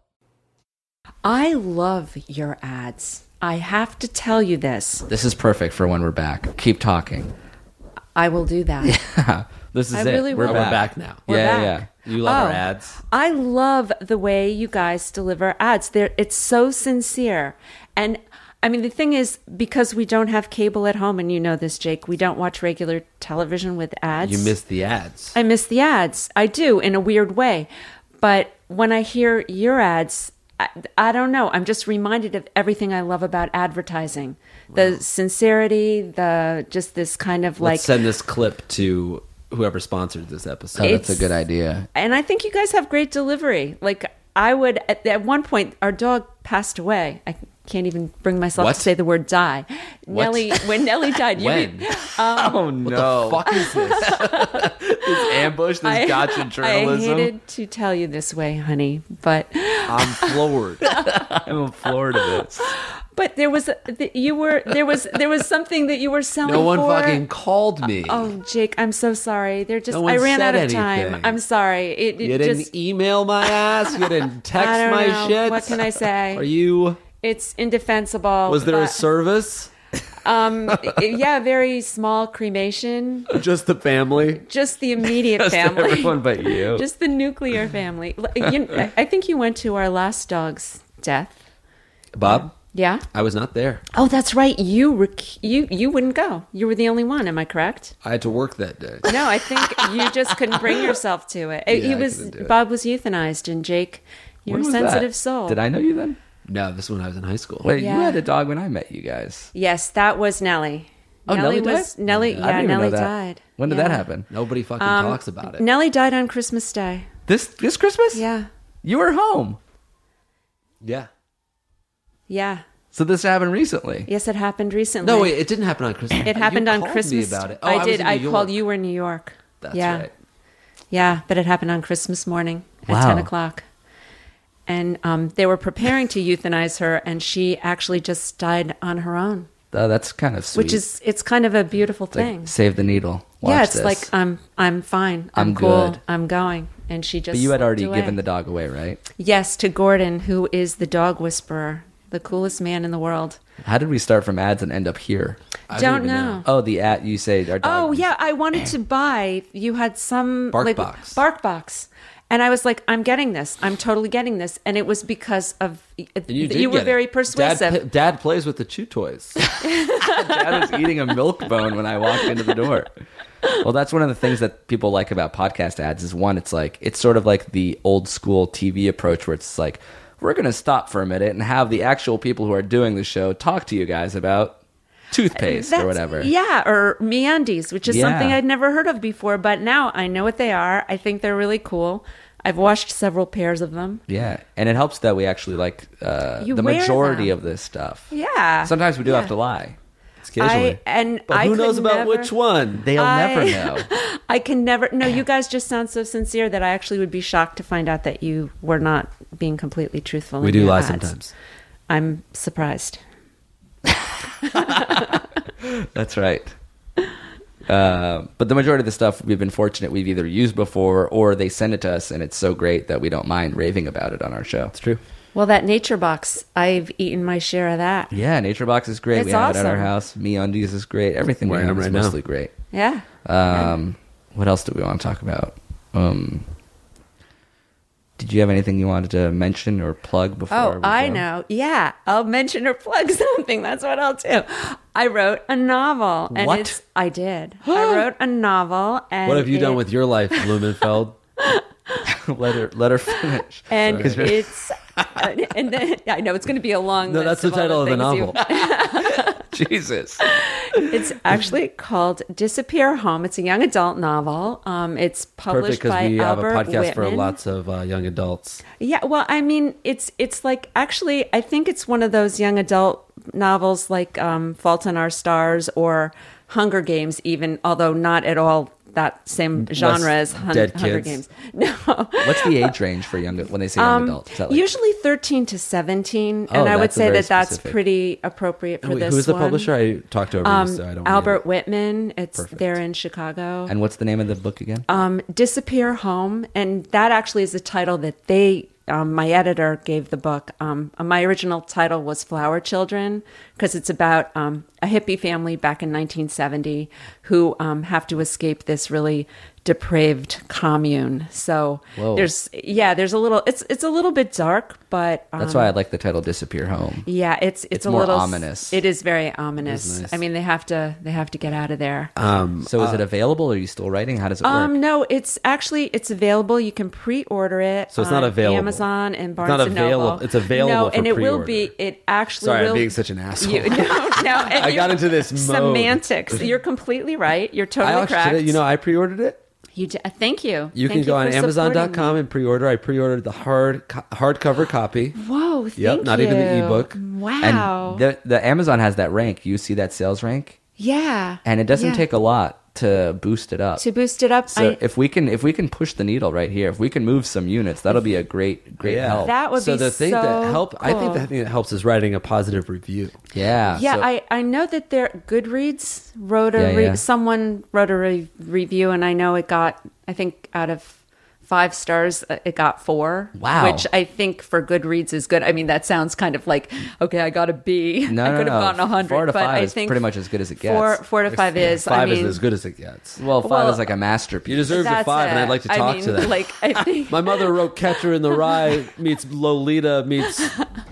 I love your ads. I have to tell you this. This is perfect for when we're back. Keep talking. I will do that. This is I it. really we're will. We're back. back now. We're yeah, back. yeah. You love our Oh, ads. I love the way you guys deliver ads. They're, it's so sincere. And I mean, the thing is, because we don't have cable at home, and you know this, Jake, we don't watch regular television with ads. You miss the ads. I miss the ads. I do, in a weird way. But when I hear your ads, I, I don't know. I'm just reminded of everything I love about advertising. The sincerity, the just this kind of like... Let's send this clip to whoever sponsored this episode. Oh, that's a It's- good idea. And I think you guys have great delivery. Like I would at, at one point, our dog passed away. I can't even bring myself What? to say the word die. Nellie, when Nellie died, you When? read- um, Oh no! What the fuck is this? This ambush, this I, gotcha I journalism. hated to tell you this way, honey, but I'm floored. I'm floored of this. but there was a, the, you were there was there was something that you were selling. No one for. fucking called me. Oh, Jake, I'm so sorry. They're just No one I ran said out of time. anything. I'm sorry. It, it You didn't just email my ass. You didn't text I don't my know. shit. What can I say? Are you? It's indefensible. Was there a but, service? um yeah, very small cremation. Just the family. Just the immediate Just family. everyone but you. Just the nuclear family. You, I- I think you went to our last dog's death. Bob, Yeah. I was not there. Oh, that's right. You rec- you you wouldn't go. You were the only one. Am I correct? I had to work that day. No, I think you just couldn't bring yourself to it. Yeah, he I was couldn't do it. Bob was euthanized, and Jake, you're When a was sensitive that? soul. Did I know you then? No, this is when I was in high school. Wait, Yeah. you had a dog when I met you guys. Yes, that was Nellie. Oh, Nellie was died? Nellie. I Yeah, didn't even Nellie know that. died. When did Yeah. that happen? Nobody fucking Um, talks about it. Nellie died on Christmas Day. This this Christmas? Yeah, You were home. Yeah. yeah. So this happened recently. Yes, it happened recently. No, wait, it didn't happen on Christmas. It happened You on called Christmas. Me about it. Oh, I, was did. in I New called York. you were in New York. That's yeah. right. Yeah, but it happened on Christmas morning at Wow. ten o'clock. And um, they were preparing to euthanize her, and she actually just died on her own, Oh, that's kind of sweet. which is it's kind of a beautiful It's like, thing. save the needle. Watch yeah, it's this. like I'm I'm fine. I'm, I'm cool. good. I'm going, and she just. But you had slipped already away. given the dog away, right? Yes, to Gordon, who is the dog whisperer, the coolest man in the world. How did we start from ads and end up here? I Don't even know. Oh, the ad you say our dog. Oh yeah, I wanted to buy. You had some Bark like, box. Bark box, and I was like, I'm getting this. I'm totally getting this, and it was because of And you, did you were get very it. persuasive. Dad, Dad plays with the chew toys. Dad was eating a milk bone when I walked into the door. Well, that's one of the things that people like about podcast ads is one, it's like it's sort of like the old school T V approach where it's like we're going to stop for a minute and have the actual people who are doing the show talk to you guys about toothpaste or That's- whatever. Yeah, or MeUndies, which is Yeah. something I'd never heard of before, but now I know what they are. I think they're really cool. I've washed several pairs of them. Yeah, and it helps that we actually like uh, You the wear majority them. of this stuff. Yeah. Sometimes we do Yeah. have to lie. Occasionally. I and but I who could knows about never- which one? They'll I- never know. I can never. No, you guys just sound so sincere that I actually would be shocked to find out that you were not being completely truthful. We in do your lie ads. sometimes. I'm surprised. That's right. Uh, but the majority of the stuff we've been fortunate we've either used before or they send it to us and it's so great that we don't mind raving about it on our show. It's true. Well, that Nature Box, I've eaten my share of that. Yeah, Nature Box is great. It's we have it at our awesome. house. MeUndies is great. Everything we Wearing have them is right now. mostly great. Yeah. Um, what else do we want to talk about? Um, did you have anything you wanted to mention or plug before? Oh, we I go? know. Yeah, I'll mention or plug something. That's what I'll do. I wrote a novel, and What? it's I did. I wrote a novel, and What have you done it- with your life, Blumenfeld? let her let her finish. And Sorry. it's and then I know it's going to be a long. No, list that's the of all title of the things novel. you- Jesus. It's actually called Disappear Home. It's a young adult novel. Um, it's published Perfect because by we have Albert a podcast Whitman. for lots of uh, young adults. Yeah, well, I mean, it's it's like actually, I think it's one of those young adult novels like um, Fault in Our Stars or Hunger Games, even although not at all that same genre as Hun- dead Hunger kids. Games. No. What's the age range for young when they say young Um, adult? Is that like, usually thirteen to seventeen, Oh, and I would that's a say very that that's specific. pretty appropriate for And wait, this who's the one. publisher? I talked to over Um, you, so I don't. Albert Whitman. It's Perfect. there in Chicago. and what's the name of the book again? um, Disappear Home, and that actually is the title that they, um, my editor gave the book. Um, my original title was Flower Children because it's about um, a hippie family back in nineteen seventy who um, have to escape this really depraved commune. So Whoa. there's, yeah, there's a little. It's it's a little bit dark, but um, That's why I like the title "Disappear Home." yeah, it's it's, It's a more little ominous. It is very ominous. nice. I mean, they have to they have to get out of there. Um, So is it available? Are you still writing? How does it work? Um, no, it's actually it's available. You can pre-order it. So it's not on available. Amazon and Barnes not and Noble. available. It's available No, for and it will pre-order. be. It actually. Sorry, will, I'm being such an asshole. You, no, no. And I you- got into this mode. semantics. You're completely right. You're I totally actually, correct. you know, I pre-ordered it, You d- uh, thank you. You Thank can go for on Amazon dot com supporting and pre-order. I pre-ordered the hard co- hardcover copy. me. Whoa! Thank Yep, not you. even the ebook. Wow. And the the Amazon has that rank. You see that sales rank, yeah. and it doesn't Yeah. take a lot to boost it up. to boost it up. So I, if we can if we can push the needle right here, if we can move some units, that'll be a great great Yeah. help. that would so be the thing so that help, I think cool. the thing that helps is writing a positive review. yeah. Yeah, so- I, I know that there Goodreads wrote a Yeah, re- yeah. someone wrote a re- review, and I know it got I think out of five stars uh, it got four. Wow. Which I think for Goodreads is good. I mean, that sounds kind of like okay, I got a B. No, I no, could have no. gotten a hundred. Four to but five I is think pretty much as good as it Four gets. four to five is. Five I mean, is as good as it gets. Well, five Well, is like a masterpiece. You deserve a that's five, and it. I'd like to I talk mean, to that. Like I think My mother wrote Catcher in the Rye meets Lolita meets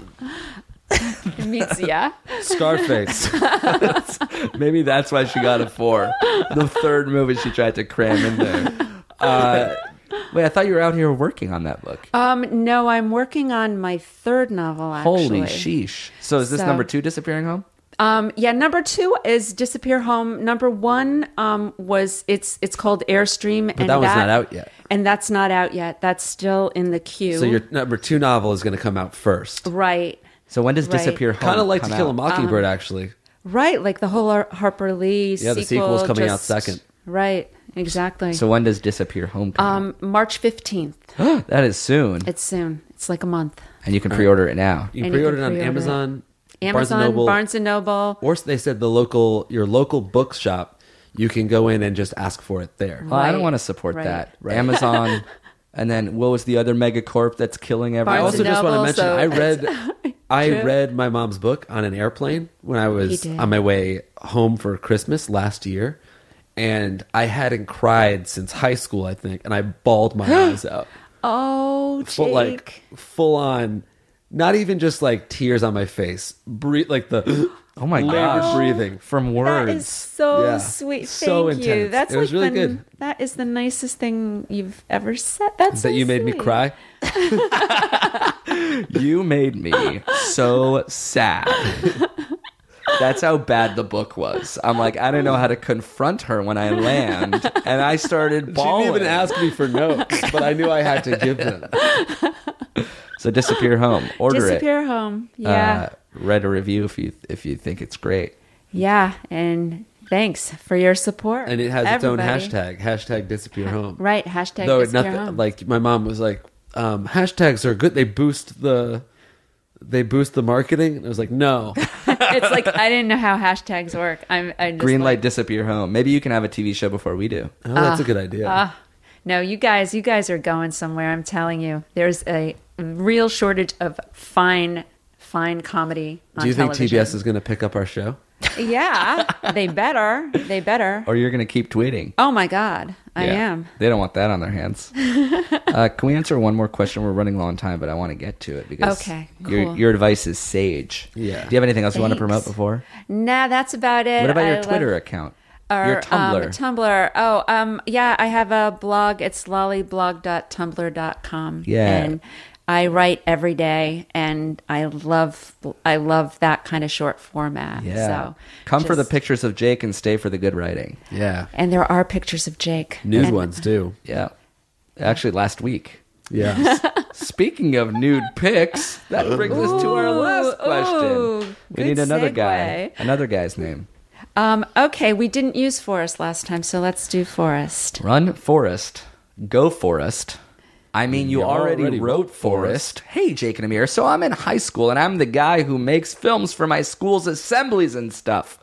it means yeah. Scarface. Maybe that's why she got a four. The third movie she tried to cram in there. Uh, wait, I thought you were out here working on that book. Um, no, I'm working on my third novel. Actually, Holy sheesh! So is this So- number two, Disappearing Home? Um, yeah, number two is Disappear Home. Number one um, was it's it's called Airstream, But and that one's that- not out yet. and that's not out yet. That's still in the queue. So your number two novel is going to come out first. right, So when does Right. Disappear Home? Kind of like To come Kill a out? Mockingbird, actually. right, like the whole Har- Harper Lee. Yeah, the sequel sequel's coming out just- second. Right, exactly. So when does Disappear Home come um, March fifteenth. out? That is soon, It's soon. It's like a month. and you can pre-order it now. You And can you pre-order can it on pre-order it. Amazon, Amazon, Barnes and Noble, Barnes and Noble. or they said the local your local bookshop. You can go in and just ask for it there. Well, I don't Right, want to support right. that. Right. Amazon, and then what was the other megacorp that's killing I everyone? Barnes also and just want to Noble, mention so I read it's- I True. read my mom's book on an airplane when I was did. on my way home for Christmas last year, and I hadn't cried since high school, I think, and I bawled my eyes out. Oh, Jake. Full like full on, not even just like tears on my face, breathe like the Oh my labored gosh. breathing. From words. That is so Yeah. sweet. Thank So you. intense. That's It was like really the, good. That is the nicest thing you've ever said. That's That so you made me sweet. cry. You made me so sad. That's how bad the book was. I'm like, I don't know how to confront her when I land, and I started She bawling. didn't even ask me for notes, but I knew I had to give them. So Disappear Home. Order Disappear it. Home. Yeah, Uh, read a review if you if you think it's great. yeah. And thanks for your support. And it has its own everybody. hashtag, hashtag disappear home. Right. Hashtag Though it Disappear nothing Home. like my mom was like, um, hashtags are good. They boost the they boost the marketing. And I was like, no. It's like I didn't know how hashtags work. I'm. I just Green like, light, Disappear Home. Maybe you can have a T V show before we do. Oh, that's a good idea. Ah, no, you guys, you guys are going somewhere. I'm telling you, there's a real shortage of fine, fine comedy on Do you think television. T B S is going to pick up our show? Yeah, they better. They better. Or you're going to keep tweeting. Oh my God, I Yeah. am. They don't want that on their hands. uh, can we answer one more question? We're running low on time, but I want to get to it because Okay, your cool. your advice is sage. Yeah. Do you have anything else you want to promote Thanks. before? Nah, that's about it. What about I your love- Twitter account? Or, your Tumblr. Um, Tumblr. Oh, um, yeah, I have a blog. It's lollyblog dot tumblr dot com. Yeah. And I write every day, and I love I love that kind of short format. yeah. So Come for the just- pictures of Jake and stay for the good writing. Yeah. And there are pictures of Jake. Nude And- ones too. Yeah. Actually, last week. Yeah. Speaking of nude pics, that brings us to our last question. ooh, we good need another segue. guy. Another guy's name. Um, okay, we didn't use Forrest last time, so let's do Forrest. Run, Forrest. Go, Forrest. I mean, you, You already, already wrote wrote Forrest. Hey, Jake and Amir. So I'm in high school, and I'm the guy who makes films for my school's assemblies and stuff.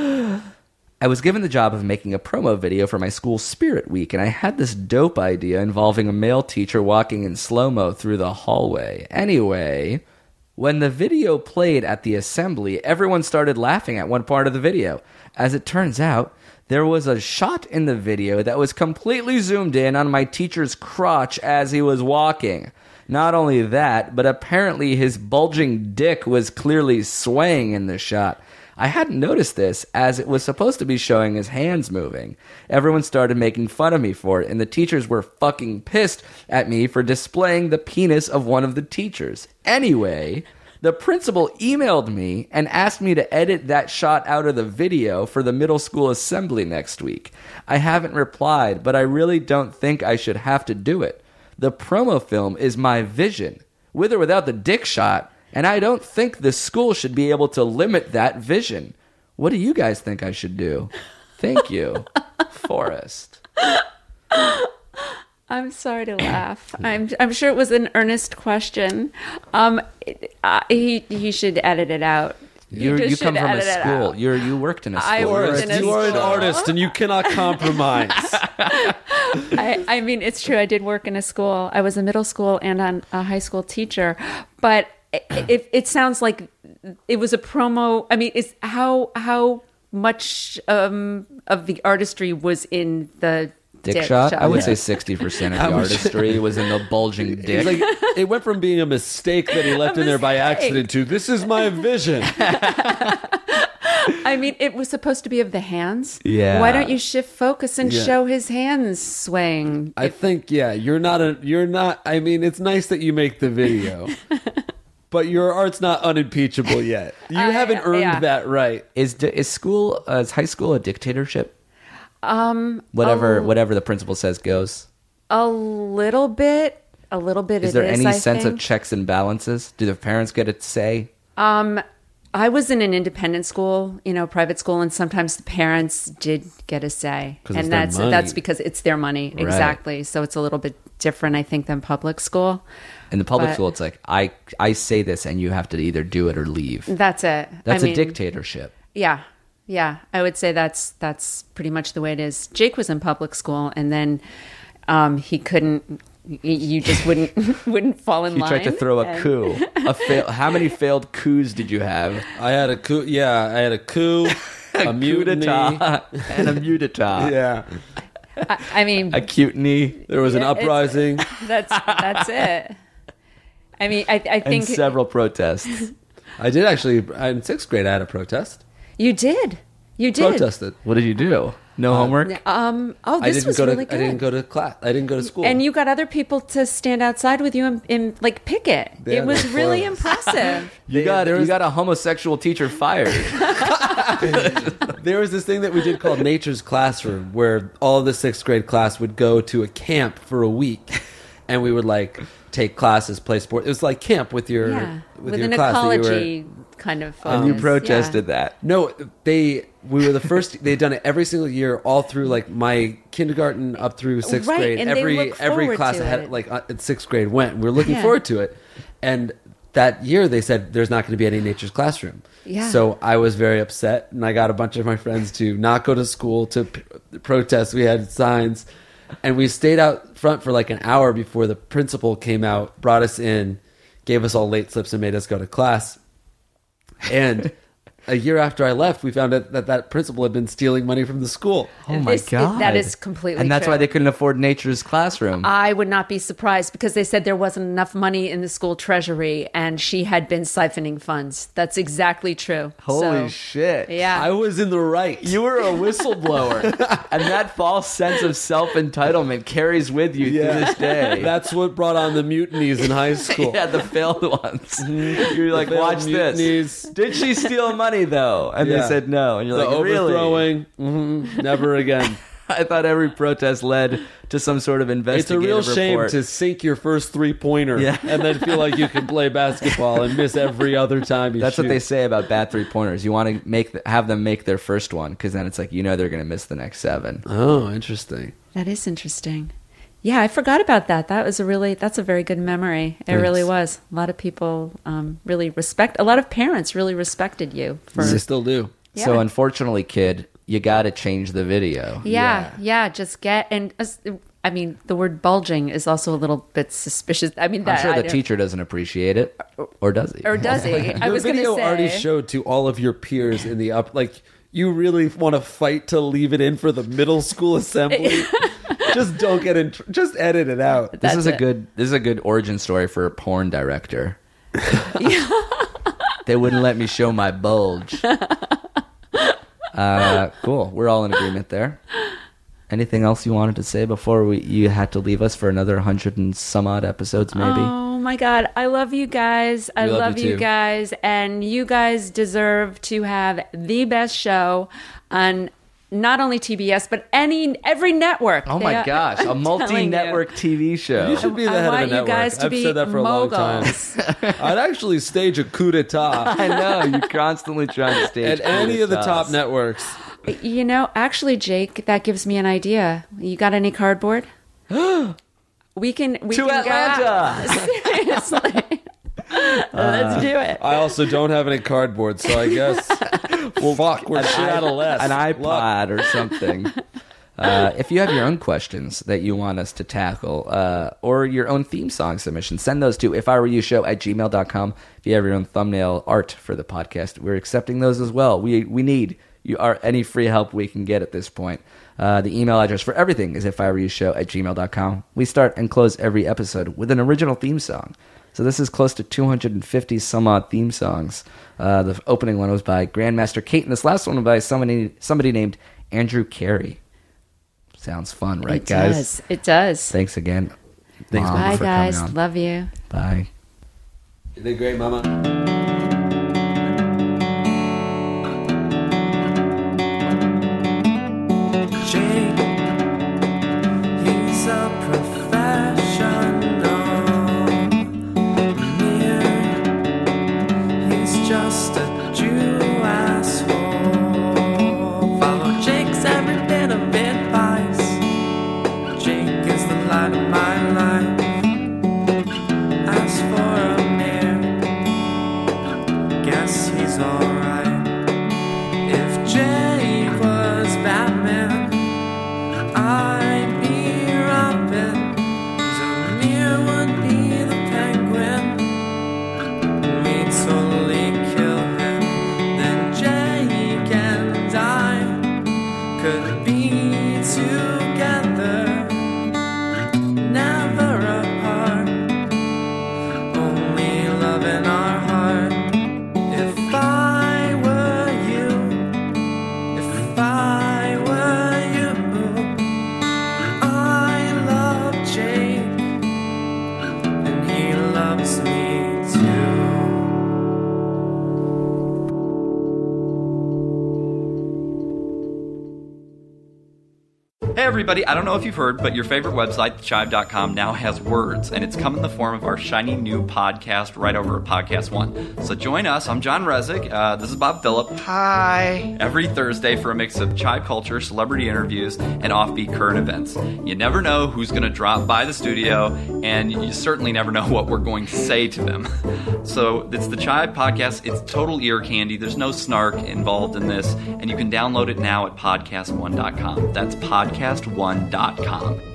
I was given the job of making a promo video for my school's Spirit Week, and I had this dope idea involving a male teacher walking in slow-mo through the hallway. Anyway, when the video played at the assembly, everyone started laughing at one part of the video. As it turns out, there was a shot in the video that was completely zoomed in on my teacher's crotch as he was walking. Not only that, but apparently his bulging dick was clearly swaying in the shot. I hadn't noticed this, as it was supposed to be showing his hands moving. Everyone started making fun of me for it, and the teachers were fucking pissed at me for displaying the penis of one of the teachers. Anyway, The principal emailed me and asked me to edit that shot out of the video for the middle school assembly next week. I haven't replied, but I really don't think I should have to do it. The promo film is my vision, with or without the dick shot, and I don't think the school should be able to limit that vision. What do you guys think I should do? Thank you, Forrest. I'm sorry to laugh. I'm I'm sure it was an earnest question. Um, uh, he he should edit it out. You just you come should from a edit it school. out. You're you worked in a school. I worked Forrest, in a you are an school. artist and you cannot compromise. I, I mean, it's true. I did work in a school. I was a middle school and on a high school teacher, but it, it, it sounds like it was a promo. I mean, it's how how much um, of the artistry was in the Dick, dick shot? shot? I would Yeah. say sixty percent of How the much- artistry was in the bulging dick. It's like it went from being a mistake that he left A in there by mistake. accident to this is my vision. I mean, it was supposed to be of the hands. Yeah. Why don't you shift focus and Yeah. show his hands swaying? I think yeah, you're not a you're not I mean it's nice that you make the video. But your art's not unimpeachable yet. You I- haven't earned yeah. that right. Is di- is school uh, is high school a dictatorship? Um, whatever whatever the principal says goes. A little bit. A little bit. Is it there any I sense of think. checks and balances? Do the parents get a say? Um, I was in an independent school, you know, private school, and sometimes the parents did get a say, 'Cause it's and their that's money. that's because it's their money, exactly. So it's a little bit different, I think, than public school. In the public But- school, it's like I I say this, and you have to either do it or leave. That's it. That's I a mean, dictatorship. Yeah, yeah. I would say that's that's pretty much the way it is. Jake was in public school, and then um, he couldn't. y- You just wouldn't wouldn't fall in You line. tried to throw a and- coup. A fail- How many failed coups did you have? I had a coup yeah, I had a coup, a, coup mutiny. d'etat and a mutata. Yeah. I, I mean, A cutiny There was an Yeah, it's- uprising. that's that's it. I mean, I, I and think several protests. I did actually in sixth grade I had a protest. you did. You did. Protested. What did you do? No homework? Um. Oh, I this didn't was go to really good. I didn't go to class. I didn't go to school. And you got other people to stand outside with you and, and like picket. Yeah, it was there were really four of us. impressive. You got there you was- got a homosexual teacher fired. There was this thing that we did called Nature's Classroom, where all of the sixth grade class would go to a camp for a week, and we would like take classes, play sport. It was like camp with your Yeah, with, with your an class that you were- ecology kind of. and you focus. protested Yeah. that. No, they we were the first. They'd done it every single year, all through like my kindergarten up through sixth Right, grade. and they every look every forward class to that had it. like uh, in sixth grade went. We were looking Yeah. forward to it, and that year they said there's not going to be any Nature's Classroom. Yeah. So I was very upset, and I got a bunch of my friends to not go to school to p- protest. We had signs, and we stayed out front for like an hour before the principal came out, brought us in, gave us all late slips, and made us go to class. And a year after I left, we found out that that principal had been stealing money from the school. Oh my This- god. that is completely And that's true. why they couldn't afford Nature's Classroom. I would not be surprised because they said there wasn't enough money in the school treasury and she had been siphoning funds. That's exactly true. Holy So, shit. Yeah. I was in the right. You were a whistleblower. And that false sense of self-entitlement carries with you to this day. That's what brought on the mutinies in high school. Yeah, the failed ones. You're like, failed watch this. mutinies. Did she steal money though? And they Yeah. said no. And you're The like, really? overthrowing, mhm, never again. I thought every protest led to some sort of It's a investigative real shame report. to sink your first three pointer Yeah. and then feel like you can play basketball and miss every other time you That's shoot. what they say about bad three pointers. You want to make th- have them make their first one because then it's like you know they're going to miss the next seven. Oh, interesting. That is interesting. Yeah, I forgot about that. That was a really, that's a very good memory. It Thanks. really was. A lot of people um, really respect, a lot of parents really respected you for. They still do. So Yeah. unfortunately, kid, you got to change the video. Yeah, yeah, just get, and uh, I mean, the word bulging is also a little bit suspicious. I mean, I'm that, sure I the don't- teacher doesn't appreciate it, or does he? Or does he? I Your was going to video say. already showed to all of your peers in the up. Like, you really want to fight to leave it in for the middle school assembly. Just don't get in. Tr- just edit it out. This That's is a it. good. This is a good origin story for a porn director. They wouldn't let me show my bulge. Uh, cool. We're all in agreement there. Anything else you wanted to say before we you had to leave us for another hundred and some odd episodes, maybe? Um, my God. I love you guys. I We love love you you too. guys. And you guys deserve to have the best show on not only T B S, but any every network. Oh They my are- gosh, a I'm telling multi-network T V show. You should be the I head of want a you network. guys to I've be said that for a long time. moguls. I'd actually stage a coup d'etat I know, you're constantly trying to stage at any of the coup top d'etats. networks. You know, actually, Jake, that gives me an idea. You got any cardboard? we can we To can Atlanta! Go, seriously. Let's do it. I also don't have any cardboard, so I guess. Well, fuck, we're shit out of less. An Luck. iPod or something. Uh, if you have your own questions that you want us to tackle, uh, or your own theme song submissions, send those to if I were you show at gmail dot com. If you have your own thumbnail art for the podcast, we're accepting those as well. We we need you are any free help we can get at this point. Uh, the email address for everything is if I were you show at gmail dot com. We start and close every episode with an original theme song. So this is close to two hundred fifty some odd theme songs. Uh, the opening one was by Grandmaster Kate, and this last one was by somebody somebody named Andrew Carey. Sounds fun, right, it guys? does. It does. Thanks again. Thanks, Um, Mom, Bye, for guys. coming on. Love you. Bye. You did great, Mama. Jake, he's a professional. Mir, he's just a Jew asshole. Follow Jake's every bit of advice. Jake is the light of my life. As for Amir, guess he's alright. If Jake was Batman, I'd be Robin. Zamir would be the Penguin. We'd totally kill him. Then Jake and I could be together, never apart, only love in our heart. If I were you, if I were you, I love Jake, and he loves me too. Hey everybody, I don't know if you've heard, but your favorite website, the chive dot com, now has words, and it's come in the form of our shiny new podcast right over at Podcast One. So join us. I'm John Resig. Uh, this is Bob Phillip. Hi. Every Thursday for a mix of chive culture, celebrity interviews, and offbeat current events. You never know who's going to drop by the studio, and you certainly never know what we're going to say to them. So it's the Chive Podcast. It's total ear candy. There's no snark involved in this, and you can download it now at podcast one dot com. That's podcast one dot com.